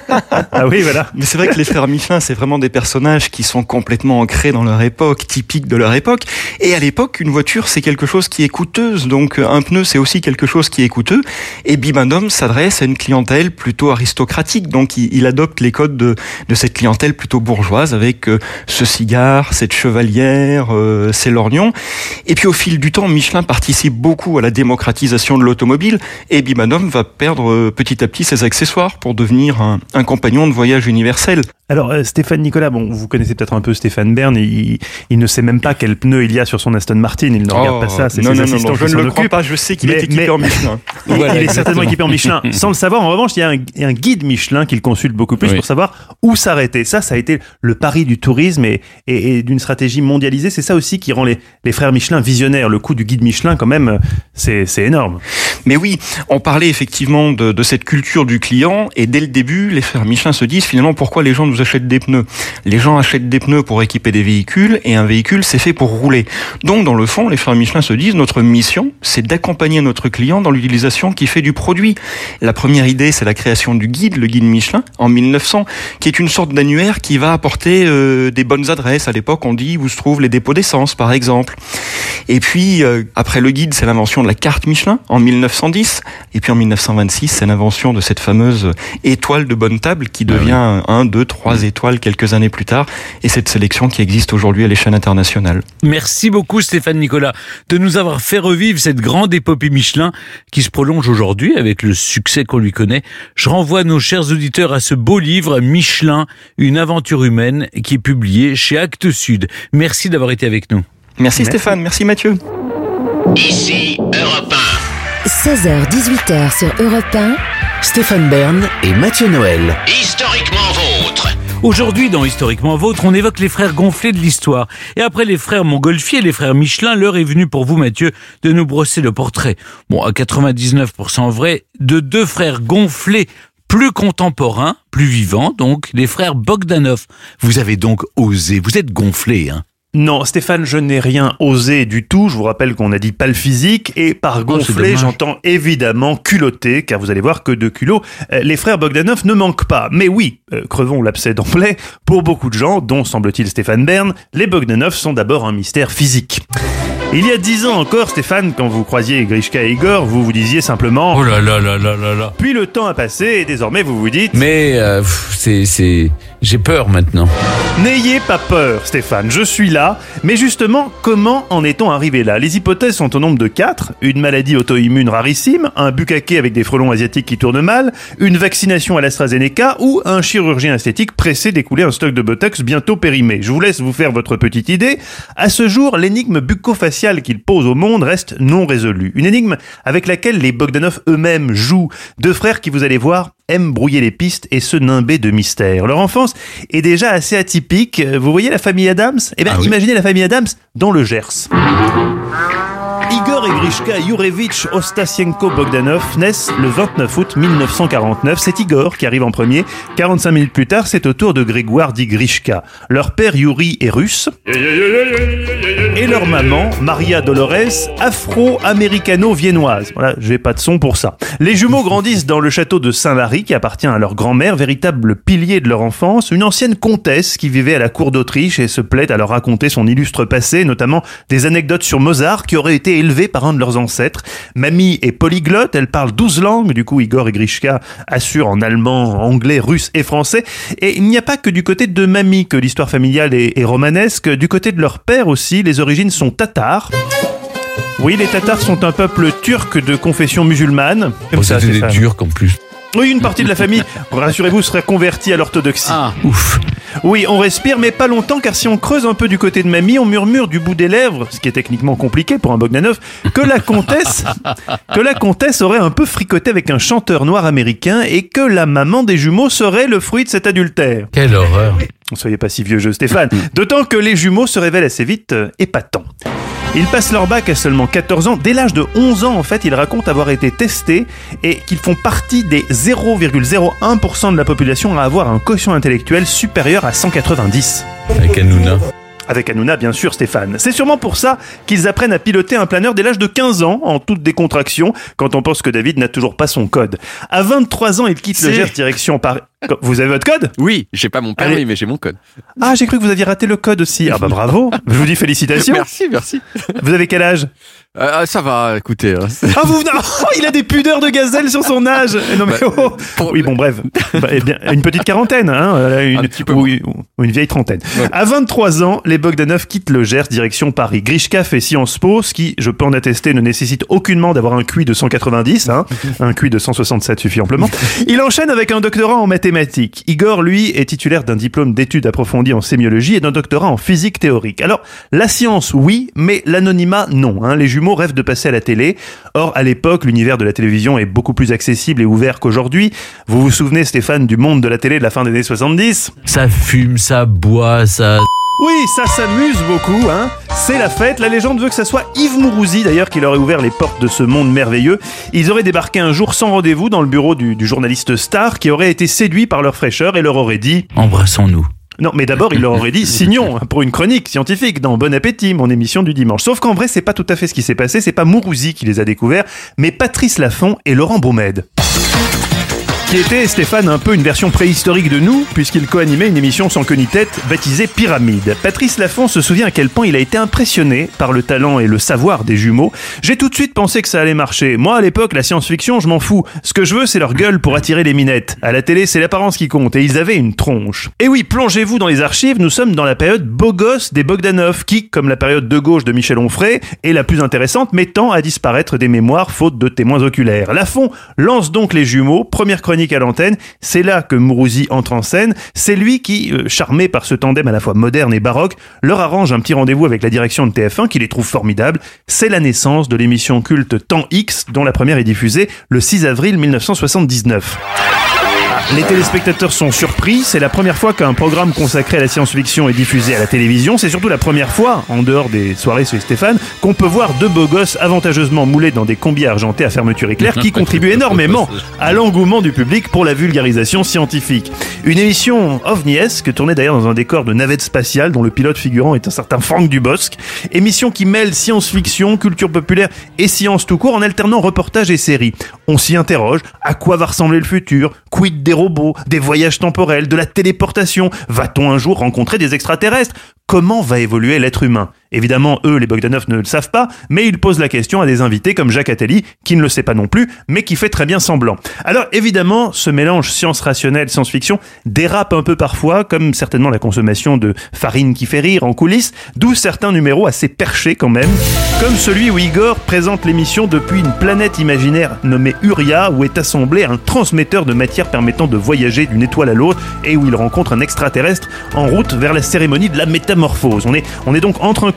S3: Ah oui, voilà.
S10: Mais c'est vrai que les frères Michelin, c'est vraiment des personnages qui sont complètement ancrés dans leur époque, typiques de leur époque. Et à l'époque, une voiture, c'est quelque chose qui est coûteuse. Donc un pneu, c'est aussi quelque chose qui est coûteux. Et Bibendum s'adresse à une clientèle plutôt aristocratique. Donc il, il adopte les codes de, de cette clientèle plutôt bourgeoise avec euh, ce cigare, cette chevalière... Euh, c'est lorgnon. Et puis au fil du temps, Michelin participe beaucoup à la démocratisation de l'automobile et Bibendum va perdre euh, petit à petit ses accessoires pour devenir un, un compagnon de voyage universel.
S3: Alors euh, Stéphane Nicolas, bon, vous connaissez peut-être un peu Stéphane Bern, il, il ne sait même pas quel pneu il y a sur son Aston Martin, il ne regarde
S10: oh,
S3: pas ça, c'est
S10: non,
S3: ses
S10: non,
S3: assistants
S10: non,
S3: qui
S10: je
S3: s'en
S10: ne le crois
S3: occupent.
S10: pas, je sais qu'il
S3: mais,
S10: est équipé
S3: mais,
S10: en Michelin.
S3: Il,
S4: voilà,
S3: il est
S4: exactement.
S3: certainement équipé en Michelin, sans le savoir. En revanche, il y a un, il y a un guide Michelin qu'il consulte beaucoup plus oui. pour savoir où s'arrêter. Ça, ça a été le pari du tourisme et, et, et d'une stratégie mondialisée. C'est ça aussi qui rend les, les frères Michelin visionnaires. Le coût du guide Michelin, quand même, c'est, c'est énorme.
S10: Mais oui, on parlait effectivement de, de cette culture du client et dès le début, les frères Michelin se disent finalement pourquoi les gens nous achètent des pneus. Les gens achètent des pneus pour équiper des véhicules et un véhicule, c'est fait pour rouler. Donc, dans le fond, les frères Michelin se disent notre mission, c'est d'accompagner notre client dans l'utilisation qui fait du produit. La première idée, c'est la création du guide, le guide Michelin, en mille neuf cents, qui est une sorte d'annuaire qui va apporter euh, des bonnes adresses. À l'époque, on dit où se trouvent les dépôts d'essence, par exemple. Et puis, euh, après le guide, c'est l'invention de la carte Michelin en mille neuf cent dix. Et puis en mille neuf cent vingt-six, c'est l'invention de cette fameuse étoile de bonne table qui devient un, deux, trois étoiles quelques années plus tard. Et cette sélection qui existe aujourd'hui à l'échelle internationale.
S4: Merci beaucoup Stéphane Nicolas de nous avoir fait revivre cette grande épopée Michelin qui se prolonge aujourd'hui avec le succès qu'on lui connaît. Je renvoie nos chers auditeurs à ce beau livre Michelin, une aventure humaine qui est publié chez Actes Sud. Merci d'avoir été avec nous.
S10: Merci, merci. Stéphane, merci Mathieu.
S9: Ici Europe un.
S1: seize heures dix-huit heures sur Europe un.
S2: Stéphane Bern et Mathieu Noël.
S9: Historiquement vôtre.
S4: Aujourd'hui, dans Historiquement Vôtre, on évoque les frères gonflés de l'histoire. Et après les frères Montgolfier et les frères Michelin, l'heure est venue pour vous, Mathieu, de nous brosser le portrait. Bon, à quatre-vingt-dix-neuf pour cent vrai, de deux frères gonflés plus contemporains, plus vivants, donc, les frères Bogdanov. Vous avez donc osé, vous êtes gonflés, hein?
S3: Non, Stéphane, je n'ai rien osé du tout. Je vous rappelle qu'on a dit pas le physique. Et par gonflé, oh, j'entends évidemment culotté, car vous allez voir que de culot, les frères Bogdanov ne manquent pas. Mais oui, euh, crevons l'abcès d'emblée, pour beaucoup de gens, dont semble-t-il Stéphane Bern, les Bogdanov sont d'abord un mystère physique. Il y a dix ans encore, Stéphane, quand vous croisiez Grishka et Igor, vous vous disiez simplement...
S4: Oh là là là là là là.
S3: Puis le temps a passé et désormais vous vous dites...
S4: Mais euh, c'est, c'est... j'ai peur maintenant.
S3: N'ayez pas peur, Stéphane, je suis là. Mais justement, comment en est-on arrivé là ? Les hypothèses sont au nombre de quatre. Une maladie auto-immune rarissime, un bukkake avec des frelons asiatiques qui tournent mal, une vaccination à l'AstraZeneca ou un chirurgien esthétique pressé d'écouler un stock de Botox bientôt périmé. Je vous laisse vous faire votre petite idée. À ce jour, l'énigme bucco-faciale qu'il pose au monde reste non résolue. Une énigme avec laquelle les Bogdanov eux-mêmes jouent. Deux frères qui, vous allez voir, aiment brouiller les pistes et se nimber de mystère. Leur enfance est déjà assez atypique. Vous voyez la famille Adams ? Eh bien, ah oui. Imaginez la famille Adams dans le Gers. Igor et Grishka Yurevitch Ostasienko Bogdanov naissent le vingt-neuf août mille neuf cent quarante-neuf. C'est Igor qui arrive en premier. quarante-cinq minutes plus tard, c'est au tour de Grégoire dit Grishka. Leur père Yuri est russe. Et leur maman, Maria Dolores, afro-américano-viennoise. Voilà, j'ai pas de son pour ça. Les jumeaux grandissent dans le château de Saint-Lary qui appartient à leur grand-mère, véritable pilier de leur enfance, une ancienne comtesse qui vivait à la cour d'Autriche et se plaît à leur raconter son illustre passé, notamment des anecdotes sur Mozart qui aurait été élevé par un de leurs ancêtres. Mamie est polyglotte, elle parle douze langues, du coup Igor et Grishka assurent en allemand, anglais, russe et français. Et il n'y a pas que du côté de mamie que l'histoire familiale est, est romanesque, du côté de leur père aussi, les origines sont tatars. Oui, les Tatars sont un peuple turc de confession musulmane.
S4: Oh, ça, c'était des Turcs en plus.
S3: Oui, une partie de la famille, rassurez-vous, sera convertie à l'orthodoxie.
S4: Ah, ouf.
S3: Oui, on respire, mais pas longtemps, car si on creuse un peu du côté de mamie, on murmure du bout des lèvres, ce qui est techniquement compliqué pour un Bogdanov, que la comtesse, que la comtesse aurait un peu fricoté avec un chanteur noir américain et que la maman des jumeaux serait le fruit de cet adultère.
S4: Quelle horreur.
S3: Ne soyez pas si vieux jeu, Stéphane. D'autant que les jumeaux se révèlent assez vite euh, épatants. Ils passent leur bac à seulement quatorze ans. Dès l'âge de onze ans, en fait, ils racontent avoir été testés et qu'ils font partie des zéro virgule zéro un pour cent de la population à avoir un quotient intellectuel supérieur à cent quatre-vingt-dix.
S4: Avec Hanouna.
S3: Avec Hanouna, bien sûr, Stéphane. C'est sûrement pour ça qu'ils apprennent à piloter un planeur dès l'âge de quinze ans, en toute décontraction, quand on pense que David n'a toujours pas son code. À vingt-trois ans, il quitte le Gers direction Paris. Vous avez votre code ?
S6: Oui, j'ai pas mon permis,
S3: Allez.
S6: mais j'ai mon code.
S3: Ah, j'ai cru que vous aviez raté le code aussi. Ah bah bravo. Je vous dis félicitations.
S6: Merci, merci.
S3: Vous avez quel âge ?
S6: Euh, ça va, écoutez. Hein.
S3: Ah, vous venez... Oh, il a des pudeurs de gazelle sur son âge. Non mais oh.
S6: Pour...
S3: Oui, bon, bref. Bah, eh bien, une petite quarantaine, hein, une...
S6: Un petit peu
S3: ou, ou une vieille trentaine. Ouais. À vingt-trois ans, les Bogdanov quittent le Gers direction Paris. Grishka fait Sciences Po, ce qui, je peux en attester, ne nécessite aucunement d'avoir un Q I de cent quatre-vingt-dix. Hein. Un Q I de cent soixante-sept suffit amplement. Il enchaîne avec un doctorat en mathématiques. Igor, lui, est titulaire d'un diplôme d'études approfondies en sémiologie et d'un doctorat en physique théorique. Alors, la science, oui, mais l'anonymat, non. Hein. Les jumeaux rêvent de passer à la télé. Or, à l'époque, l'univers de la télévision est beaucoup plus accessible et ouvert qu'aujourd'hui. Vous vous souvenez, Stéphane, du monde de la télé de la fin des années soixante-dix ?
S4: Ça fume, ça boit, ça...
S3: Oui, ça s'amuse beaucoup, hein. C'est la fête. La légende veut que ça soit Yves Mourouzi, d'ailleurs, qui leur ait ouvert les portes de ce monde merveilleux. Ils auraient débarqué un jour sans rendez-vous dans le bureau du, du journaliste star, qui aurait été séduit par leur fraîcheur et leur aurait dit «
S4: Embrassons-nous ».
S3: Non, mais d'abord, il leur aurait dit « Signons » pour une chronique scientifique dans Bon Appétit, mon émission du dimanche. Sauf qu'en vrai, c'est pas tout à fait ce qui s'est passé. C'est pas Mourouzi qui les a découverts, mais Patrice Laffont et Laurent Baumède. Qui était, Stéphane, un peu une version préhistorique de nous, puisqu'il co-animait une émission sans queue ni tête, baptisée Pyramide. Patrice Laffont se souvient à quel point il a été impressionné par le talent et le savoir des jumeaux. J'ai tout de suite pensé que ça allait marcher. Moi, à l'époque, la science-fiction, je m'en fous. Ce que je veux, c'est leur gueule pour attirer les minettes. À la télé, c'est l'apparence qui compte, et ils avaient une tronche. Et oui, plongez-vous dans les archives, nous sommes dans la période beau gosse des Bogdanov, qui, comme la période de gauche de Michel Onfray, est la plus intéressante, mais tend à disparaître des mémoires faute de témoins oculaires. Laffont lance donc les jumeaux, première chronique à l'antenne, c'est là que Mourouzi entre en scène, c'est lui qui, euh, charmé par ce tandem à la fois moderne et baroque, leur arrange un petit rendez-vous avec la direction de T F un qui les trouve formidables. C'est la naissance de l'émission culte Temps X, dont la première est diffusée le six avril mille neuf cent soixante-dix-neuf. Les téléspectateurs sont surpris, c'est la première fois qu'un programme consacré à la science-fiction est diffusé à la télévision, c'est surtout la première fois, en dehors des soirées chez Stéphane, qu'on peut voir deux beaux gosses avantageusement moulés dans des combis argentés à fermeture éclair qui contribuent énormément à l'engouement du public pour la vulgarisation scientifique. Une émission ovniesque, tournée d'ailleurs dans un décor de navette spatiale dont le pilote figurant est un certain Franck Dubosc, émission qui mêle science-fiction, culture populaire et science tout court en alternant reportages et séries. On s'y interroge, à quoi va ressembler le futur ? Quid des robots, des voyages temporels, de la téléportation ? Va-t-on un jour rencontrer des extraterrestres ? Comment va évoluer l'être humain ? Évidemment, eux, les Bogdanov, ne le savent pas, mais ils posent la question à des invités comme Jacques Attali, qui ne le sait pas non plus, mais qui fait très bien semblant. Alors, évidemment, ce mélange science rationnelle, science-fiction dérape un peu parfois, comme certainement la consommation de farine qui fait rire en coulisses, d'où certains numéros assez perchés quand même, comme celui où Igor présente l'émission depuis une planète imaginaire nommée Uria, où est assemblé un transmetteur de matière permettant de voyager d'une étoile à l'autre, et où il rencontre un extraterrestre en route vers la cérémonie de la métamorphose. On est, on est donc entre un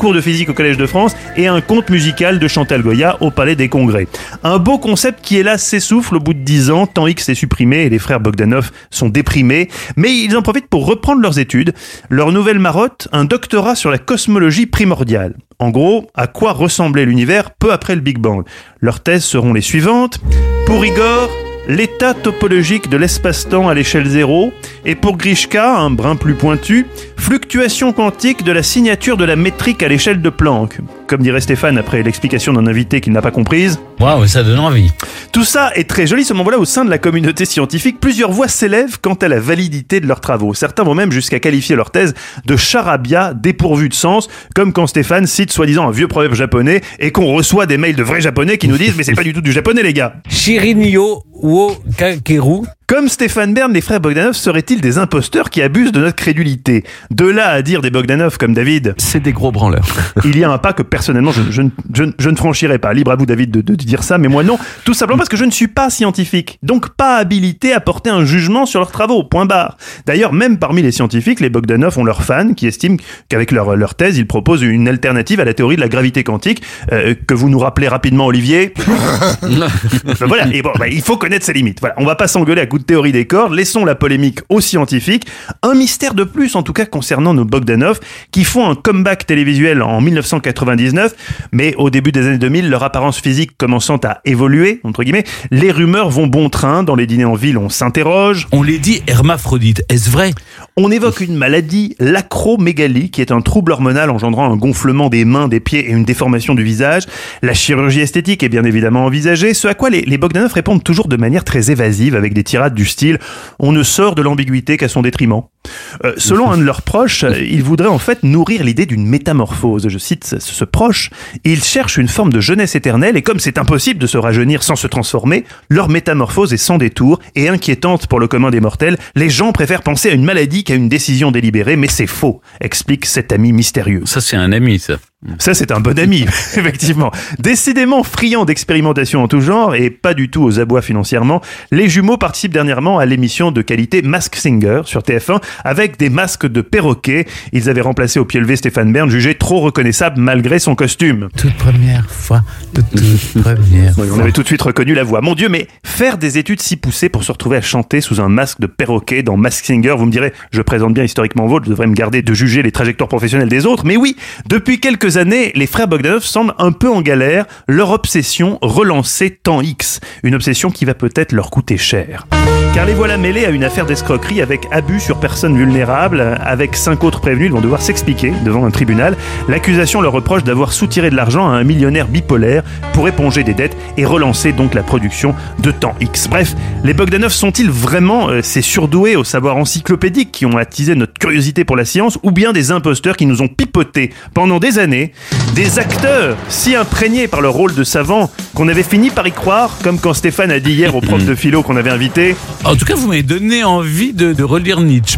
S3: cours de physique au Collège de France et un conte musical de Chantal Goya au Palais des Congrès. Un beau concept qui, hélas, s'essouffle au bout de dix ans. Temps X est supprimé et les frères Bogdanov sont déprimés. Mais ils en profitent pour reprendre leurs études. Leur nouvelle marotte, un doctorat sur la cosmologie primordiale. En gros, à quoi ressemblait l'univers peu après le Big Bang. Leurs thèses seront les suivantes. Pour Igor, l'état topologique de l'espace-temps à l'échelle zéro, et pour Grishka, un brin plus pointu, fluctuation quantique de la signature de la métrique à l'échelle de Planck. Comme dirait Stéphane après l'explication d'un invité qu'il n'a pas comprise.
S4: Waouh, ça donne envie.
S3: Tout ça est très joli, seulement voilà, au sein de la communauté scientifique, plusieurs voix s'élèvent quant à la validité de leurs travaux. Certains vont même jusqu'à qualifier leur thèse de charabia dépourvue de sens, comme quand Stéphane cite soi-disant un vieux proverbe japonais et qu'on reçoit des mails de vrais japonais qui nous disent « mais c'est pas du tout du japonais les gars !»
S4: Shirinyo wo kakeru.
S3: Comme Stéphane Bern, les frères Bogdanov seraient-ils des imposteurs qui abusent de notre crédulité? De là à dire des Bogdanov comme David,
S6: c'est des gros branleurs.
S3: Il y a un pas que personnellement je, je, je, je ne franchirai pas. Libre à vous David de, de, de dire ça, mais moi non. Tout simplement parce que je ne suis pas scientifique, donc pas habilité à porter un jugement sur leurs travaux, point barre. D'ailleurs, même parmi les scientifiques, les Bogdanov ont leurs fans qui estiment qu'avec leur, leur thèse, ils proposent une alternative à la théorie de la gravité quantique, euh, que vous nous rappelez rapidement Olivier. Ben voilà, et bon, bah, il faut connaître ses limites. Voilà, on va pas s'engueuler à coup de théorie des cordes, laissons la polémique aux scientifiques. Un mystère de plus, en tout cas, concernant nos Bogdanov, qui font un comeback télévisuel en dix-neuf cent quatre-vingt-dix-neuf, mais au début des années deux mille, leur apparence physique commençant à évoluer, entre guillemets, les rumeurs vont bon train. Dans les dîners en ville, on s'interroge.
S4: On les dit hermaphrodite, est-ce vrai?
S3: On évoque une maladie, l'acromégalie, qui est un trouble hormonal engendrant un gonflement des mains, des pieds et une déformation du visage. La chirurgie esthétique est bien évidemment envisagée, ce à quoi les, les Bogdanov répondent toujours de manière très évasive, avec des tirades du style « on ne sort de l'ambiguïté qu'à son détriment ». Euh, selon un de leurs proches, ils voudraient en fait nourrir l'idée d'une métamorphose. Je cite ce, ce proche, ils cherchent une forme de jeunesse éternelle et comme c'est impossible de se rajeunir sans se transformer, leur métamorphose est sans détour et inquiétante pour le commun des mortels. Les gens préfèrent penser à une maladie qu'à une décision délibérée, mais c'est faux, explique cet ami mystérieux.
S4: Ça c'est un ami, ça.
S3: Ça, c'est un bon ami, effectivement. Décidément friand d'expérimentation en tout genre et pas du tout aux abois financièrement, les jumeaux participent dernièrement à l'émission de qualité Mask Singer sur T F un avec des masques de perroquet. Ils avaient remplacé au pied levé Stéphane Bern, jugé trop reconnaissable malgré son costume.
S4: Toute première fois, toute, toute première fois.
S3: On avait tout de suite reconnu la voix. Mon Dieu, mais faire des études si poussées pour se retrouver à chanter sous un masque de perroquet dans Mask Singer, vous me direz, je présente bien historiquement vôtre, je devrais me garder de juger les trajectoires professionnelles des autres, mais oui, depuis quelques années, les frères Bogdanov semblent un peu en galère. Leur obsession, relancer Temps X. Une obsession qui va peut-être leur coûter cher. Car les voilà mêlés à une affaire d'escroquerie avec abus sur personnes vulnérables. Avec cinq autres prévenus, ils vont devoir s'expliquer devant un tribunal. L'accusation leur reproche d'avoir soutiré de l'argent à un millionnaire bipolaire pour éponger des dettes et relancer donc la production de Temps X. Bref, les Bogdanov sont-ils vraiment euh, ces surdoués au savoir encyclopédique qui ont attisé notre curiosité pour la science, ou bien des imposteurs qui nous ont pipoté pendant des années? Des acteurs si imprégnés par leur rôle de savant qu'on avait fini par y croire, comme quand Stéphane a dit hier au prof de philo qu'on avait invité.
S4: En tout cas, vous m'avez donné envie de, de relire Nietzsche.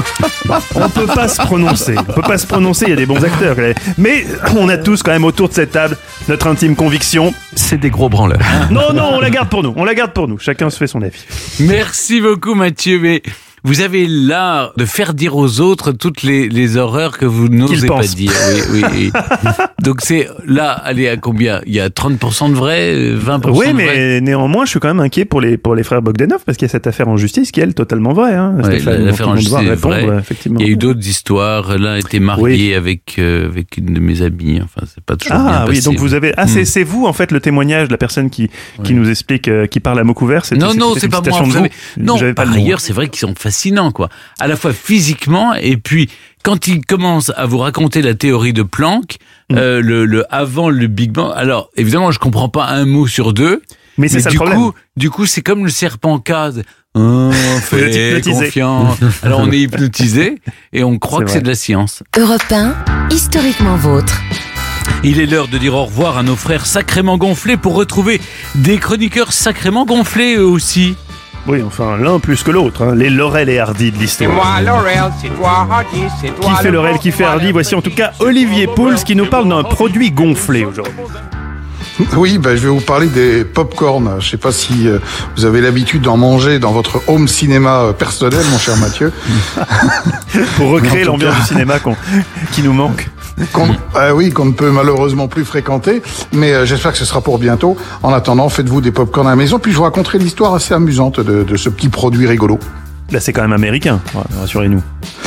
S3: On peut pas se prononcer, on peut pas se prononcer, il y a des bons acteurs. Mais on a tous quand même autour de cette table notre intime conviction.
S6: C'est des gros branleurs.
S3: Non, non, on la garde pour nous, on la garde pour nous. Chacun se fait son avis.
S4: Merci beaucoup Mathieu, mais... Vous avez l'art de faire dire aux autres toutes les, les horreurs que vous n'osez pas dire. Oui, oui, oui. Donc c'est là, allez à combien? Il y a trente pour cent de vrai, vingt pour cent
S3: oui,
S4: de vrai.
S3: Oui, mais néanmoins, je suis quand même inquiet pour les, pour les frères Bogdanov parce qu'il y a cette affaire en justice qui est, elle, totalement vraie. Hein,
S4: ouais, l'affaire en justice est vraie.
S3: Effectivement.
S4: Il y a eu d'autres histoires. L'un était marié oui. avec, euh, avec une de mes amies. Enfin, c'est pas toujours
S3: ah,
S4: bien passé.
S3: Ah oui, donc vous avez... Ah, c'est, mm. c'est vous, en fait, le témoignage de la personne qui, qui oui. nous explique, euh, qui parle à mots couverts. C'est,
S4: non,
S3: c'est,
S4: non, c'est pas moi.
S3: Vous
S4: savez, non,
S3: pas
S4: par ailleurs, c'est vrai qu'ils sont fascinants, quoi. À la fois physiquement et puis quand ils commencent à vous raconter la théorie de Planck, mmh. euh, le, le avant le Big Bang. Alors évidemment, je comprends pas un mot sur deux.
S3: Mais c'est
S4: mais
S3: ça
S4: du
S3: le problème.
S4: Coup, du coup, c'est comme le serpent case. Oh, fais confiance. Alors on est hypnotisé et on croit c'est que vrai. C'est de la science.
S1: Europe un, historiquement vôtre.
S4: Il est l'heure de dire au revoir à nos frères sacrément gonflés pour retrouver des chroniqueurs sacrément gonflés eux aussi.
S3: Oui, enfin, l'un plus que l'autre, hein. Les Laurel et Hardy de l'histoire.
S11: C'est moi Laurel, c'est toi Hardy, c'est toi.
S3: Qui fait Laurel, qui fait Hardy? Voici en tout cas Olivier Pouls qui nous parle d'un produit gonflé aujourd'hui.
S7: Oui, ben, je vais vous parler des pop-corn. Je ne sais pas si euh, vous avez l'habitude d'en manger dans votre home cinéma euh, personnel, mon cher Mathieu.
S3: Pour recréer l'ambiance cas... du cinéma qu'on, qui nous manque.
S7: qu'on, euh, oui, qu'on ne peut malheureusement plus fréquenter. Mais euh, j'espère que ce sera pour bientôt. En attendant, faites-vous des pop-corn à la maison. Puis je vous raconterai l'histoire assez amusante de, de ce petit produit rigolo.
S3: Là, c'est quand même américain, rassurez-nous.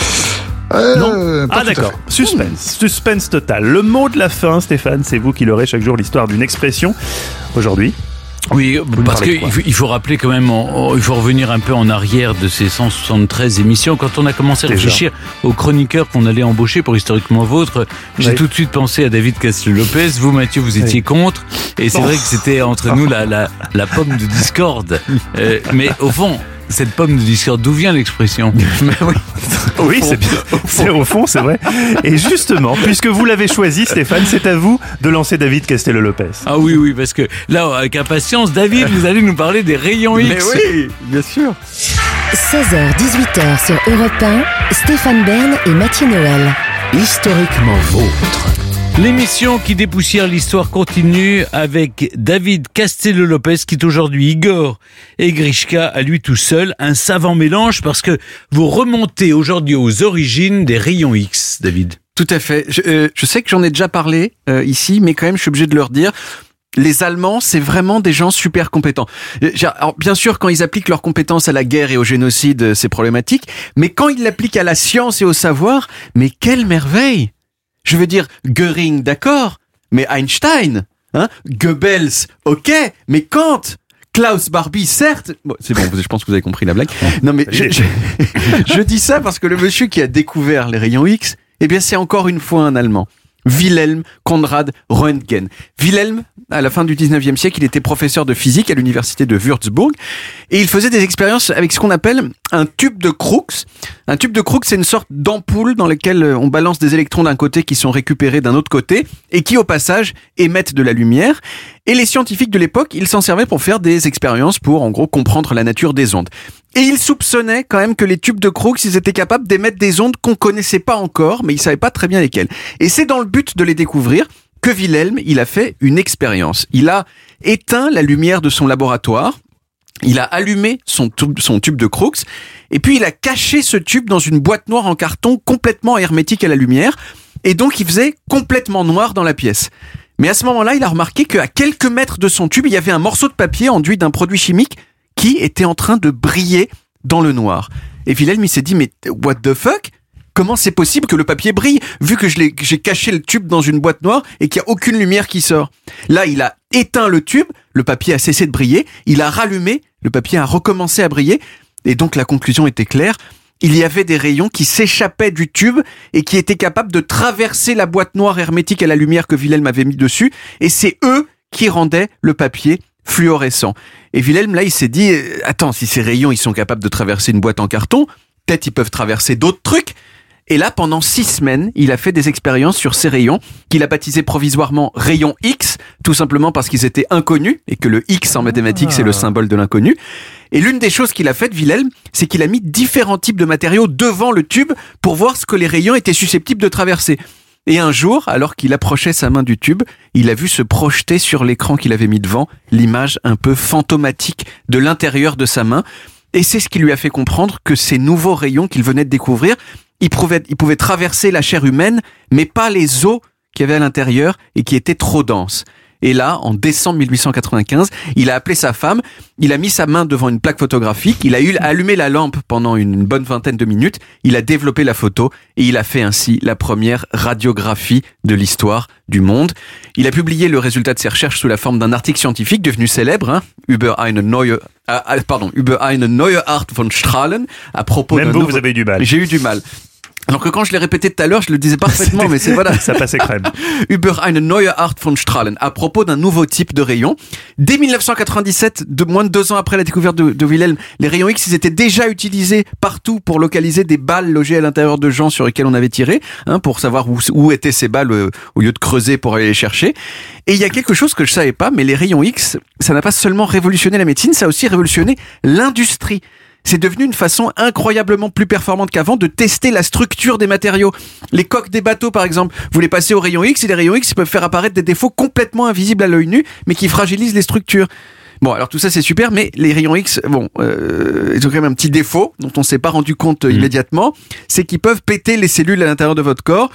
S7: Euh,
S3: non Ah d'accord, suspense, suspense total. Le mot de la fin, Stéphane, c'est vous qui l'aurez chaque jour l'histoire d'une expression. Aujourd'hui,
S4: oui, parce qu'il faut, il faut rappeler quand même, on, il faut revenir un peu en arrière de ces cent soixante-treize émissions. Quand on a commencé à réfléchir aux chroniqueurs qu'on allait embaucher pour Historiquement Vôtre, j'ai oui. tout de suite pensé à David Castel-Lopez. Vous, Mathieu, vous étiez oui. contre. Et c'est oh. vrai que c'était entre nous la, la, la pomme de discorde. Euh, mais au fond... Cette pomme de discorde, d'où vient l'expression?
S3: Oui, oui c'est bien. C'est au fond, c'est vrai. Et justement, puisque vous l'avez choisi, Stéphane, c'est à vous de lancer David Castel-Lopez.
S4: Ah oui, oui, parce que là, avec impatience, David, vous allez nous parler des rayons X.
S6: Mais oui, bien sûr.
S1: seize heures dix-huit heures sur Europe un, Stéphane Bern et Mathieu Noël.
S2: Historiquement Vôtre.
S4: L'émission qui dépoussière l'histoire continue avec David Castel-Lopez qui est aujourd'hui Igor et Grishka à lui tout seul, un savant mélange parce que vous remontez aujourd'hui aux origines des rayons X, David.
S6: Tout à fait. Je, euh, je sais que j'en ai déjà parlé euh, ici, mais quand même je suis obligé de leur dire... Les Allemands, c'est vraiment des gens super compétents. Alors, bien sûr, quand ils appliquent leurs compétences à la guerre et au génocide, c'est problématique. Mais quand ils l'appliquent à la science et au savoir, mais quelle merveille! Je veux dire, Göring, d'accord, mais Einstein, hein, Goebbels, ok, mais Kant, Klaus Barbie, certes. Bon, c'est bon, je pense que vous avez compris la blague. Non, mais je, je, je dis ça parce que le monsieur qui a découvert les rayons X, eh bien, c'est encore une fois un Allemand. Wilhelm Conrad Röntgen. Wilhelm, à la fin du dix-neuvième siècle, il était professeur de physique à l'université de Würzburg et il faisait des expériences avec ce qu'on appelle un tube de Crookes. Un tube de Crookes, c'est une sorte d'ampoule dans laquelle on balance des électrons d'un côté qui sont récupérés d'un autre côté et qui, au passage, émettent de la lumière. Et les scientifiques de l'époque, ils s'en servaient pour faire des expériences pour, en gros, comprendre la nature des ondes. Et ils soupçonnaient quand même que les tubes de Crookes, ils étaient capables d'émettre des ondes qu'on connaissait pas encore, mais ils savaient pas très bien lesquelles. Et c'est dans le but de les découvrir que Wilhelm, il a fait une expérience. Il a éteint la lumière de son laboratoire, il a allumé son tube, son tube de Crookes, et puis il a caché ce tube dans une boîte noire en carton complètement hermétique à la lumière, et donc il faisait complètement noir dans la pièce. Mais à ce moment-là, il a remarqué qu'à quelques mètres de son tube, il y avait un morceau de papier enduit d'un produit chimique qui était en train de briller dans le noir. Et Wilhelm, il s'est dit, mais what the fuck? Comment c'est possible que le papier brille, vu que je l'ai, j'ai caché le tube dans une boîte noire et qu'il n'y a aucune lumière qui sort? Là, il a éteint le tube, le papier a cessé de briller, il a rallumé, le papier a recommencé à briller, et donc la conclusion était claire. Il y avait des rayons qui s'échappaient du tube et qui étaient capables de traverser la boîte noire hermétique à la lumière que Wilhelm avait mis dessus, et c'est eux qui rendaient le papier fluorescent. Et Wilhelm, là, il s'est dit, attends, si ces rayons, ils sont capables de traverser une boîte en carton, peut-être ils peuvent traverser d'autres trucs. Et là, pendant six semaines, il a fait des expériences sur ces rayons, qu'il a baptisé provisoirement rayons X, tout simplement parce qu'ils étaient inconnus, et que le X en mathématiques, ah. c'est le symbole de l'inconnu. Et l'une des choses qu'il a faites, Wilhelm, c'est qu'il a mis différents types de matériaux devant le tube pour voir ce que les rayons étaient susceptibles de traverser. Et un jour, alors qu'il approchait sa main du tube, il a vu se projeter sur l'écran qu'il avait mis devant l'image un peu fantomatique de l'intérieur de sa main. Et c'est ce qui lui a fait comprendre que ces nouveaux rayons qu'il venait de découvrir, ils pouvaient, ils pouvaient traverser la chair humaine, mais pas les os qu'il y avait à l'intérieur et qui étaient trop denses. Et là, en décembre mille huit cent quatre-vingt-quinze, il a appelé sa femme, il a mis sa main devant une plaque photographique, il a eu allumé la lampe pendant une bonne vingtaine de minutes, il a développé la photo et il a fait ainsi la première radiographie de l'histoire du monde. Il a publié le résultat de ses recherches sous la forme d'un article scientifique devenu célèbre, hein, über eine neue, euh, pardon, über eine neue Art von Strahlen, à propos
S3: Même
S6: d'un
S3: vous,
S6: nouveau...
S3: vous avez eu du mal.
S6: J'ai eu du mal. Alors que quand je l'ai répété tout à l'heure, je le disais parfaitement, mais c'est voilà.
S3: Ça passait crème.
S6: Über eine neue Art von Strahlen, à propos d'un nouveau type de rayon. Dès mille neuf cent quatre-vingt-dix-sept, de moins de deux ans après la découverte de, de Wilhelm, les rayons X, ils étaient déjà utilisés partout pour localiser des balles logées à l'intérieur de gens sur lesquels on avait tiré, hein, pour savoir où, où étaient ces balles euh, au lieu de creuser pour aller les chercher. Et il y a quelque chose que je savais pas, mais les rayons X, ça n'a pas seulement révolutionné la médecine, ça a aussi révolutionné l'industrie. C'est devenu une façon incroyablement plus performante qu'avant de tester la structure des matériaux. Les coques des bateaux, par exemple, vous les passez aux rayons X et les rayons X peuvent faire apparaître des défauts complètement invisibles à l'œil nu, mais qui fragilisent les structures. Bon, alors tout ça c'est super, mais les rayons X, bon, euh, ils ont quand même un petit défaut dont on s'est pas rendu compte mmh. immédiatement, c'est qu'ils peuvent péter les cellules à l'intérieur de votre corps.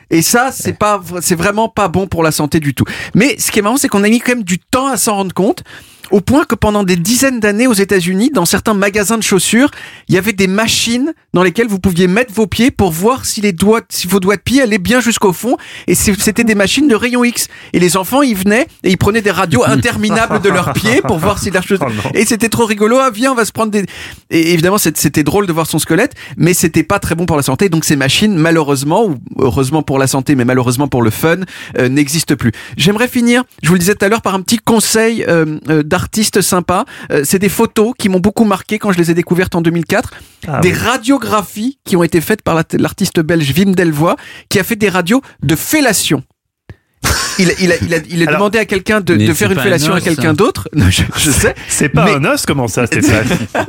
S6: Et ça, c'est pas, c'est vraiment pas bon pour la santé du tout. Mais ce qui est marrant, c'est qu'on a mis quand même du temps à s'en rendre compte. Au point que pendant des dizaines d'années aux États-Unis, dans certains magasins de chaussures, il y avait des machines dans lesquelles vous pouviez mettre vos pieds pour voir si les doigts, si vos doigts de pied allaient bien jusqu'au fond. Et c'était des machines de rayon X. Et les enfants, ils venaient et ils prenaient des radios interminables de leurs pieds pour voir si leurs chaussures. Oh et c'était trop rigolo. Ah, viens, on va se prendre des. Et évidemment, c'était drôle de voir son squelette, mais c'était pas très bon pour la santé. Donc ces machines, malheureusement, ou heureusement pour la santé, mais malheureusement pour le fun, euh, n'existent plus. J'aimerais finir, je vous le disais tout à l'heure, par un petit conseil euh, euh, d'artiste sympa. Euh, c'est des photos qui m'ont beaucoup marqué quand je les ai découvertes en deux mille quatre. Ah, des oui. radiographies qui ont été faites par la, l'artiste belge Wim Delvoye, qui a fait des radios de fellation. Il, il a, il a, il a Alors, demandé à quelqu'un de, de faire une fellation os, à quelqu'un d'autre. Non, je, je sais.
S3: C'est pas mais... un os, comment ça, Stéphane?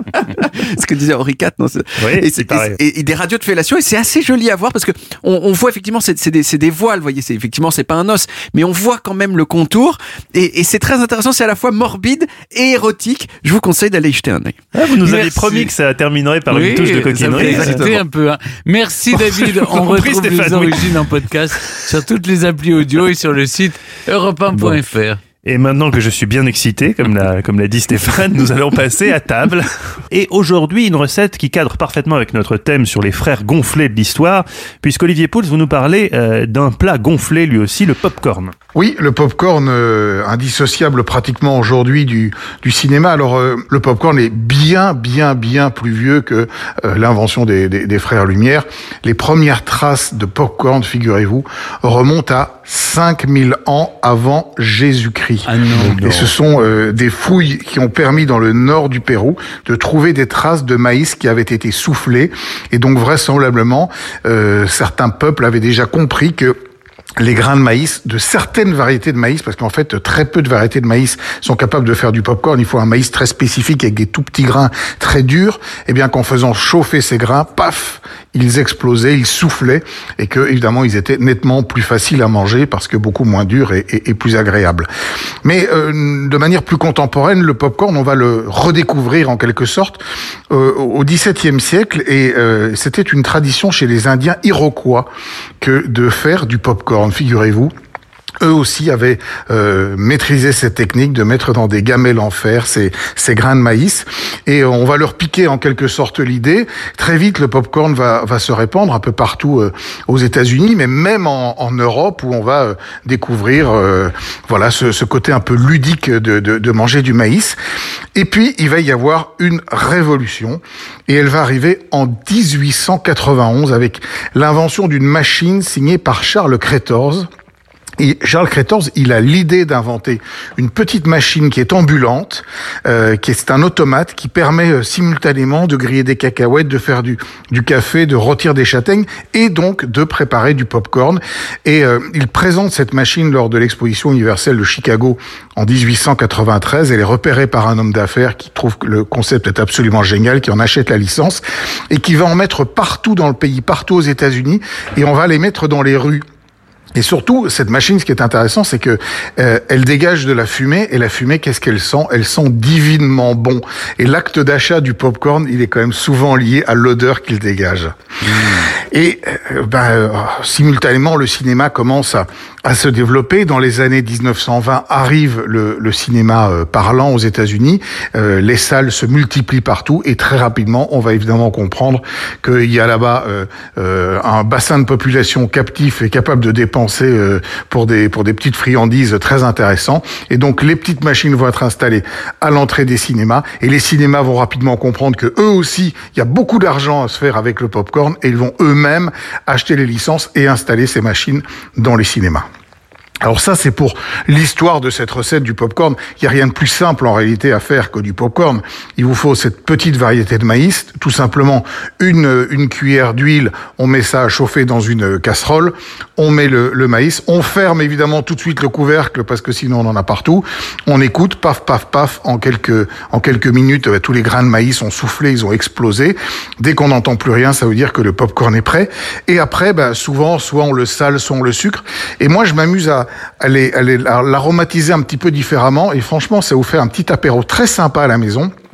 S6: Ce que disait Henri quatre. Non, c'est...
S3: Oui,
S6: et,
S3: c'est
S6: et, et, et des radios de fellation, et c'est assez joli à voir parce que on, on voit effectivement, c'est, c'est, des, c'est des voiles, vous voyez, c'est, effectivement, c'est pas un os, mais on voit quand même le contour, et, et c'est très intéressant, c'est à la fois morbide et érotique. Je vous conseille d'aller y jeter un œil.
S3: Ah, vous nous Merci. Avez promis que ça terminerait par oui, une touche de coquinerie.
S4: Exactement. Un peu, hein. Merci David, on retrouve Stéphane, les origines oui. en podcast sur toutes les applis audio et sur le site europe un point f r.
S3: Et maintenant que je suis bien excité, comme l'a, comme l'a dit Stéphane, nous allons passer à table. Et aujourd'hui, une recette qui cadre parfaitement avec notre thème sur les frères gonflés de l'histoire, puisqu'Olivier Pouls, vous nous parlez euh, d'un plat gonflé lui aussi, le popcorn.
S7: Oui, le popcorn, euh, indissociable pratiquement aujourd'hui du, du cinéma. Alors, euh, le popcorn est bien, bien, bien plus vieux que euh, l'invention des, des, des frères Lumière. Les premières traces de popcorn, figurez-vous, remontent à cinq mille ans avant Jésus-Christ.
S4: Ah non, non.
S7: Et ce sont euh, des fouilles qui ont permis dans le nord du Pérou de trouver des traces de maïs qui avaient été soufflées. Et donc vraisemblablement, euh, certains peuples avaient déjà compris que les grains de maïs, de certaines variétés de maïs, parce qu'en fait, très peu de variétés de maïs sont capables de faire du popcorn. Il faut un maïs très spécifique avec des tout petits grains très durs. Et bien qu'en faisant chauffer ces grains, paf, ils explosaient, ils soufflaient, et que évidemment, ils étaient nettement plus faciles à manger parce que beaucoup moins durs et, et, et plus agréables. Mais euh, de manière plus contemporaine, le popcorn, on va le redécouvrir en quelque sorte euh, au dix-septième siècle, et euh, c'était une tradition chez les Indiens Iroquois que de faire du popcorn. Figurez-vous, eux aussi avaient euh, maîtrisé cette technique de mettre dans des gamelles en fer ces, ces grains de maïs, et on va leur piquer en quelque sorte l'idée. Très vite, le popcorn va, va se répandre un peu partout euh, aux États-Unis, mais même en, en Europe, où on va euh, découvrir euh, voilà ce, ce côté un peu ludique de, de, de manger du maïs. Et puis, il va y avoir une révolution, et elle va arriver en dix-huit cent quatre-vingt-onze avec l'invention d'une machine signée par Charles Cretors. Et Charles Cretors, il a l'idée d'inventer une petite machine qui est ambulante, euh, qui est un automate qui permet euh, simultanément de griller des cacahuètes, de faire du, du café, de rôtir des châtaignes et donc de préparer du popcorn. Et euh, il présente cette machine lors de l'exposition universelle de Chicago en dix-huit cent quatre-vingt-treize. Elle est repérée par un homme d'affaires qui trouve que le concept est absolument génial, qui en achète la licence et qui va en mettre partout dans le pays, partout aux États-Unis, et on va les mettre dans les rues. Et surtout, cette machine, ce qui est intéressant, c'est que euh, elle dégage de la fumée, et la fumée, qu'est-ce qu'elle sent? Elle sent divinement bon. Et l'acte d'achat du popcorn, il est quand même souvent lié à l'odeur qu'il dégage. Mmh. Et euh, ben, euh, simultanément, le cinéma commence à, à se développer. Dans les années dix-neuf cent vingt, arrive le, le cinéma euh, parlant aux États-Unis. Euh, les salles se multiplient partout, et très rapidement, on va évidemment comprendre qu'il y a là-bas euh, euh, un bassin de population captif et capable de dépenser pour des pour des petites friandises très intéressantes. Et donc les petites machines vont être installées à l'entrée des cinémas, et les cinémas vont rapidement comprendre que eux aussi, il y a beaucoup d'argent à se faire avec le popcorn, et ils vont eux-mêmes acheter les licences et installer ces machines dans les cinémas. Alors ça, c'est pour l'histoire de cette recette du popcorn. Il n'y a rien de plus simple en réalité à faire que du popcorn. Il vous faut cette petite variété de maïs, tout simplement une, une cuillère d'huile, on met ça à chauffer dans une casserole, on met le, le maïs, on ferme évidemment tout de suite le couvercle parce que sinon on en a partout, on écoute, paf, paf, paf, en quelques, en quelques minutes, tous les grains de maïs ont soufflé, ils ont explosé. Dès qu'on n'entend plus rien, ça veut dire que le popcorn est prêt. Et après, ben, souvent, soit on le sale, soit on le sucre. Et moi, je m'amuse à Elle est, elle est, à l'aromatiser un petit peu différemment, et franchement, ça vous fait un petit apéro très sympa à la maison.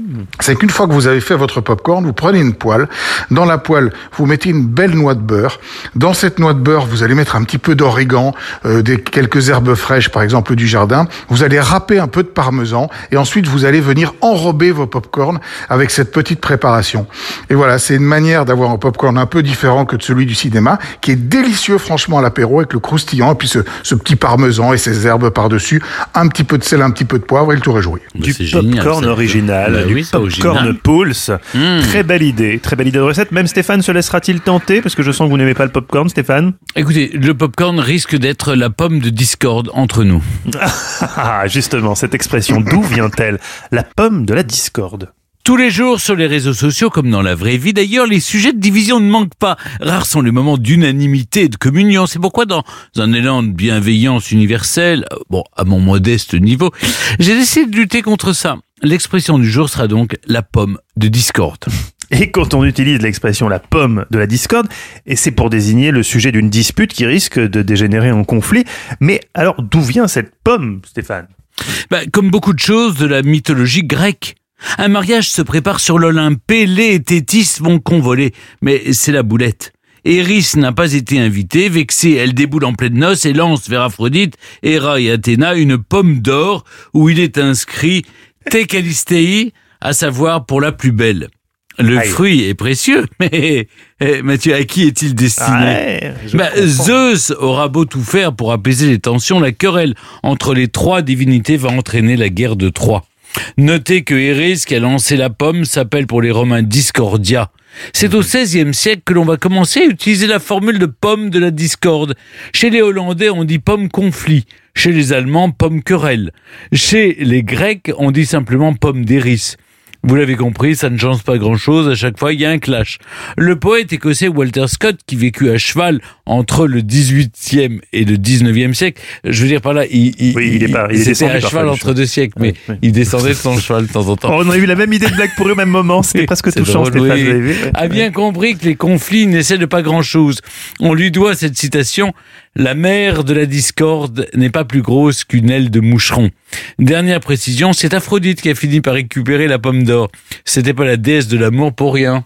S7: c'est qu'une fois que vous avez fait votre popcorn, vous prenez une poêle. Dans la poêle, vous mettez une belle noix de beurre. Dans cette noix de beurre, vous allez mettre un petit peu d'origan, euh, des quelques herbes fraîches, par exemple du jardin. Vous allez râper un peu de parmesan et ensuite vous allez venir enrober vos popcorn avec cette petite préparation. Et voilà, c'est une manière d'avoir un popcorn un peu différent que de celui du cinéma, qui est délicieux franchement à l'apéro avec le croustillant et puis ce, ce petit parmesan et ces herbes par-dessus, un petit peu de sel, un petit peu de poivre et le tour est joué.
S3: Du popcorn original, bah, du oui, popcorn Pulse. Mmh. Très belle idée, très belle idée de recette. Même Stéphane se laissera-t-il tenter? Parce que je sens que vous n'aimez pas le popcorn, Stéphane.
S4: Écoutez, le popcorn risque d'être la pomme de discorde entre nous.
S3: Ah, justement, cette expression, d'où vient-elle? La pomme de la discorde.
S4: Tous les jours sur les réseaux sociaux, comme dans la vraie vie d'ailleurs, les sujets de division ne manquent pas. Rares sont les moments d'unanimité et de communion. C'est pourquoi dans un élan de bienveillance universelle, bon, à mon modeste niveau, j'ai décidé de lutter contre ça. L'expression du jour sera donc la pomme de discorde.
S3: Et quand on utilise l'expression la pomme de la discorde, et c'est pour désigner le sujet d'une dispute qui risque de dégénérer en conflit. Mais alors, d'où vient cette pomme, Stéphane?
S4: Bah, comme beaucoup de choses de la mythologie grecque. Un mariage se prépare sur l'Olympe, Pélée et Thétis vont convoler, mais c'est la boulette. Eris n'a pas été invitée, vexée, elle déboule en pleine noce et lance vers Aphrodite, Héra et Athéna une pomme d'or où il est inscrit Te Calistei, à savoir pour la plus belle. Le Aïe. fruit est précieux, mais eh, Mathieu, à qui est-il destiné?
S3: ah,
S4: bah, Zeus aura beau tout faire pour apaiser les tensions, la querelle entre les trois divinités va entraîner la guerre de Troie. Notez que Eris, qui a lancé la pomme, s'appelle pour les Romains Discordia. C'est au seizième siècle que l'on va commencer à utiliser la formule de pomme de la discorde. Chez les Hollandais, on dit pomme conflit. Chez les Allemands, pomme querelle. Chez les Grecs, on dit simplement pomme d'Eris. Vous l'avez compris, ça ne change pas grand-chose, à chaque fois il y a un clash. Le poète écossais Walter Scott, qui vécut à cheval entre le dix-huitième et le dix-neuvième siècle, je veux dire par là, il, il,
S3: oui, il, est pas, il,
S4: il était à cheval entre deux siècles, mais oui, oui. il descendait de son cheval de temps en temps.
S3: Oh, on a eu la même idée de blague pour eux au même moment, c'était oui, presque touchant, Stéphane, vous avez vu.
S4: A bien compris que les conflits n'essaient de pas grand-chose. On lui doit cette citation: la mer de la discorde n'est pas plus grosse qu'une aile de moucheron. Dernière précision, c'est Aphrodite qui a fini par récupérer la pomme d'or. C'était pas la déesse de l'amour pour rien.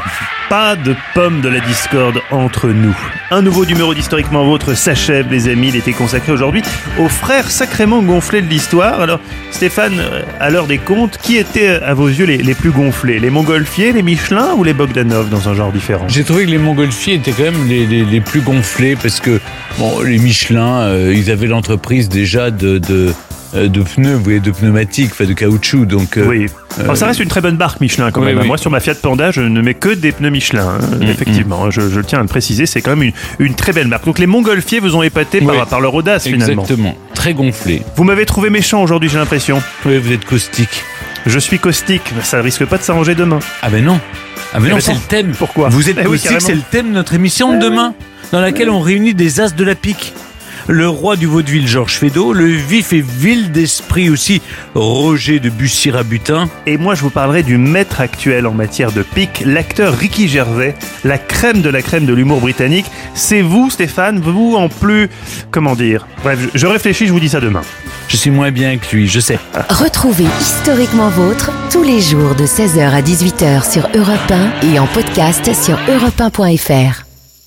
S3: Pas de pomme de la discorde entre nous. Un nouveau numéro d'Historiquement Vôtre s'achève, les amis. Il était consacré aujourd'hui aux frères sacrément gonflés de l'histoire. Alors, Stéphane, à l'heure des comptes, qui étaient à vos yeux les, les plus gonflés? Les Montgolfier, les Michelin ou les Bogdanov, dans un genre différent?
S4: J'ai trouvé que les Montgolfier étaient quand même les, les, les plus gonflés parce que bon, les Michelin, euh, ils avaient l'entreprise déjà de... de de pneus, vous voyez, de pneumatiques, enfin de caoutchouc, donc... Euh,
S3: oui, enfin, euh, ça reste une très bonne marque Michelin quand oui, même. Oui. Moi, sur ma Fiat Panda, je ne mets que des pneus Michelin, hein, mmh, effectivement, mmh. Je, je tiens à le préciser, c'est quand même une, une très belle marque. Donc les Montgolfier vous ont épaté oui. par, par leur audace, finalement.
S4: Exactement, très gonflé.
S3: Vous m'avez trouvé méchant aujourd'hui, j'ai l'impression.
S4: Oui, vous êtes caustique.
S3: Je suis caustique, mais ça risque pas de s'arranger demain.
S4: Ah ben non, ah ben non, c'est le thème.
S3: Pourquoi?
S4: Vous êtes
S3: eh
S4: caustique, oui, c'est le thème de notre émission de demain, dans laquelle on réunit des as de la pique. Le roi du vaudeville Georges Feydeau, le vif et vil d'esprit aussi Roger de Bussy-Rabutin.
S3: Et moi je vous parlerai du maître actuel en matière de pique, l'acteur Ricky Gervais, la crème de la crème de l'humour britannique. C'est vous Stéphane, vous en plus, comment dire, bref, je réfléchis, je vous dis ça demain.
S4: Je suis moins bien que lui, je sais.
S1: Retrouvez Historiquement Vôtre tous les jours de seize heures à dix-huit heures sur Europe un et en podcast sur europe un point f r.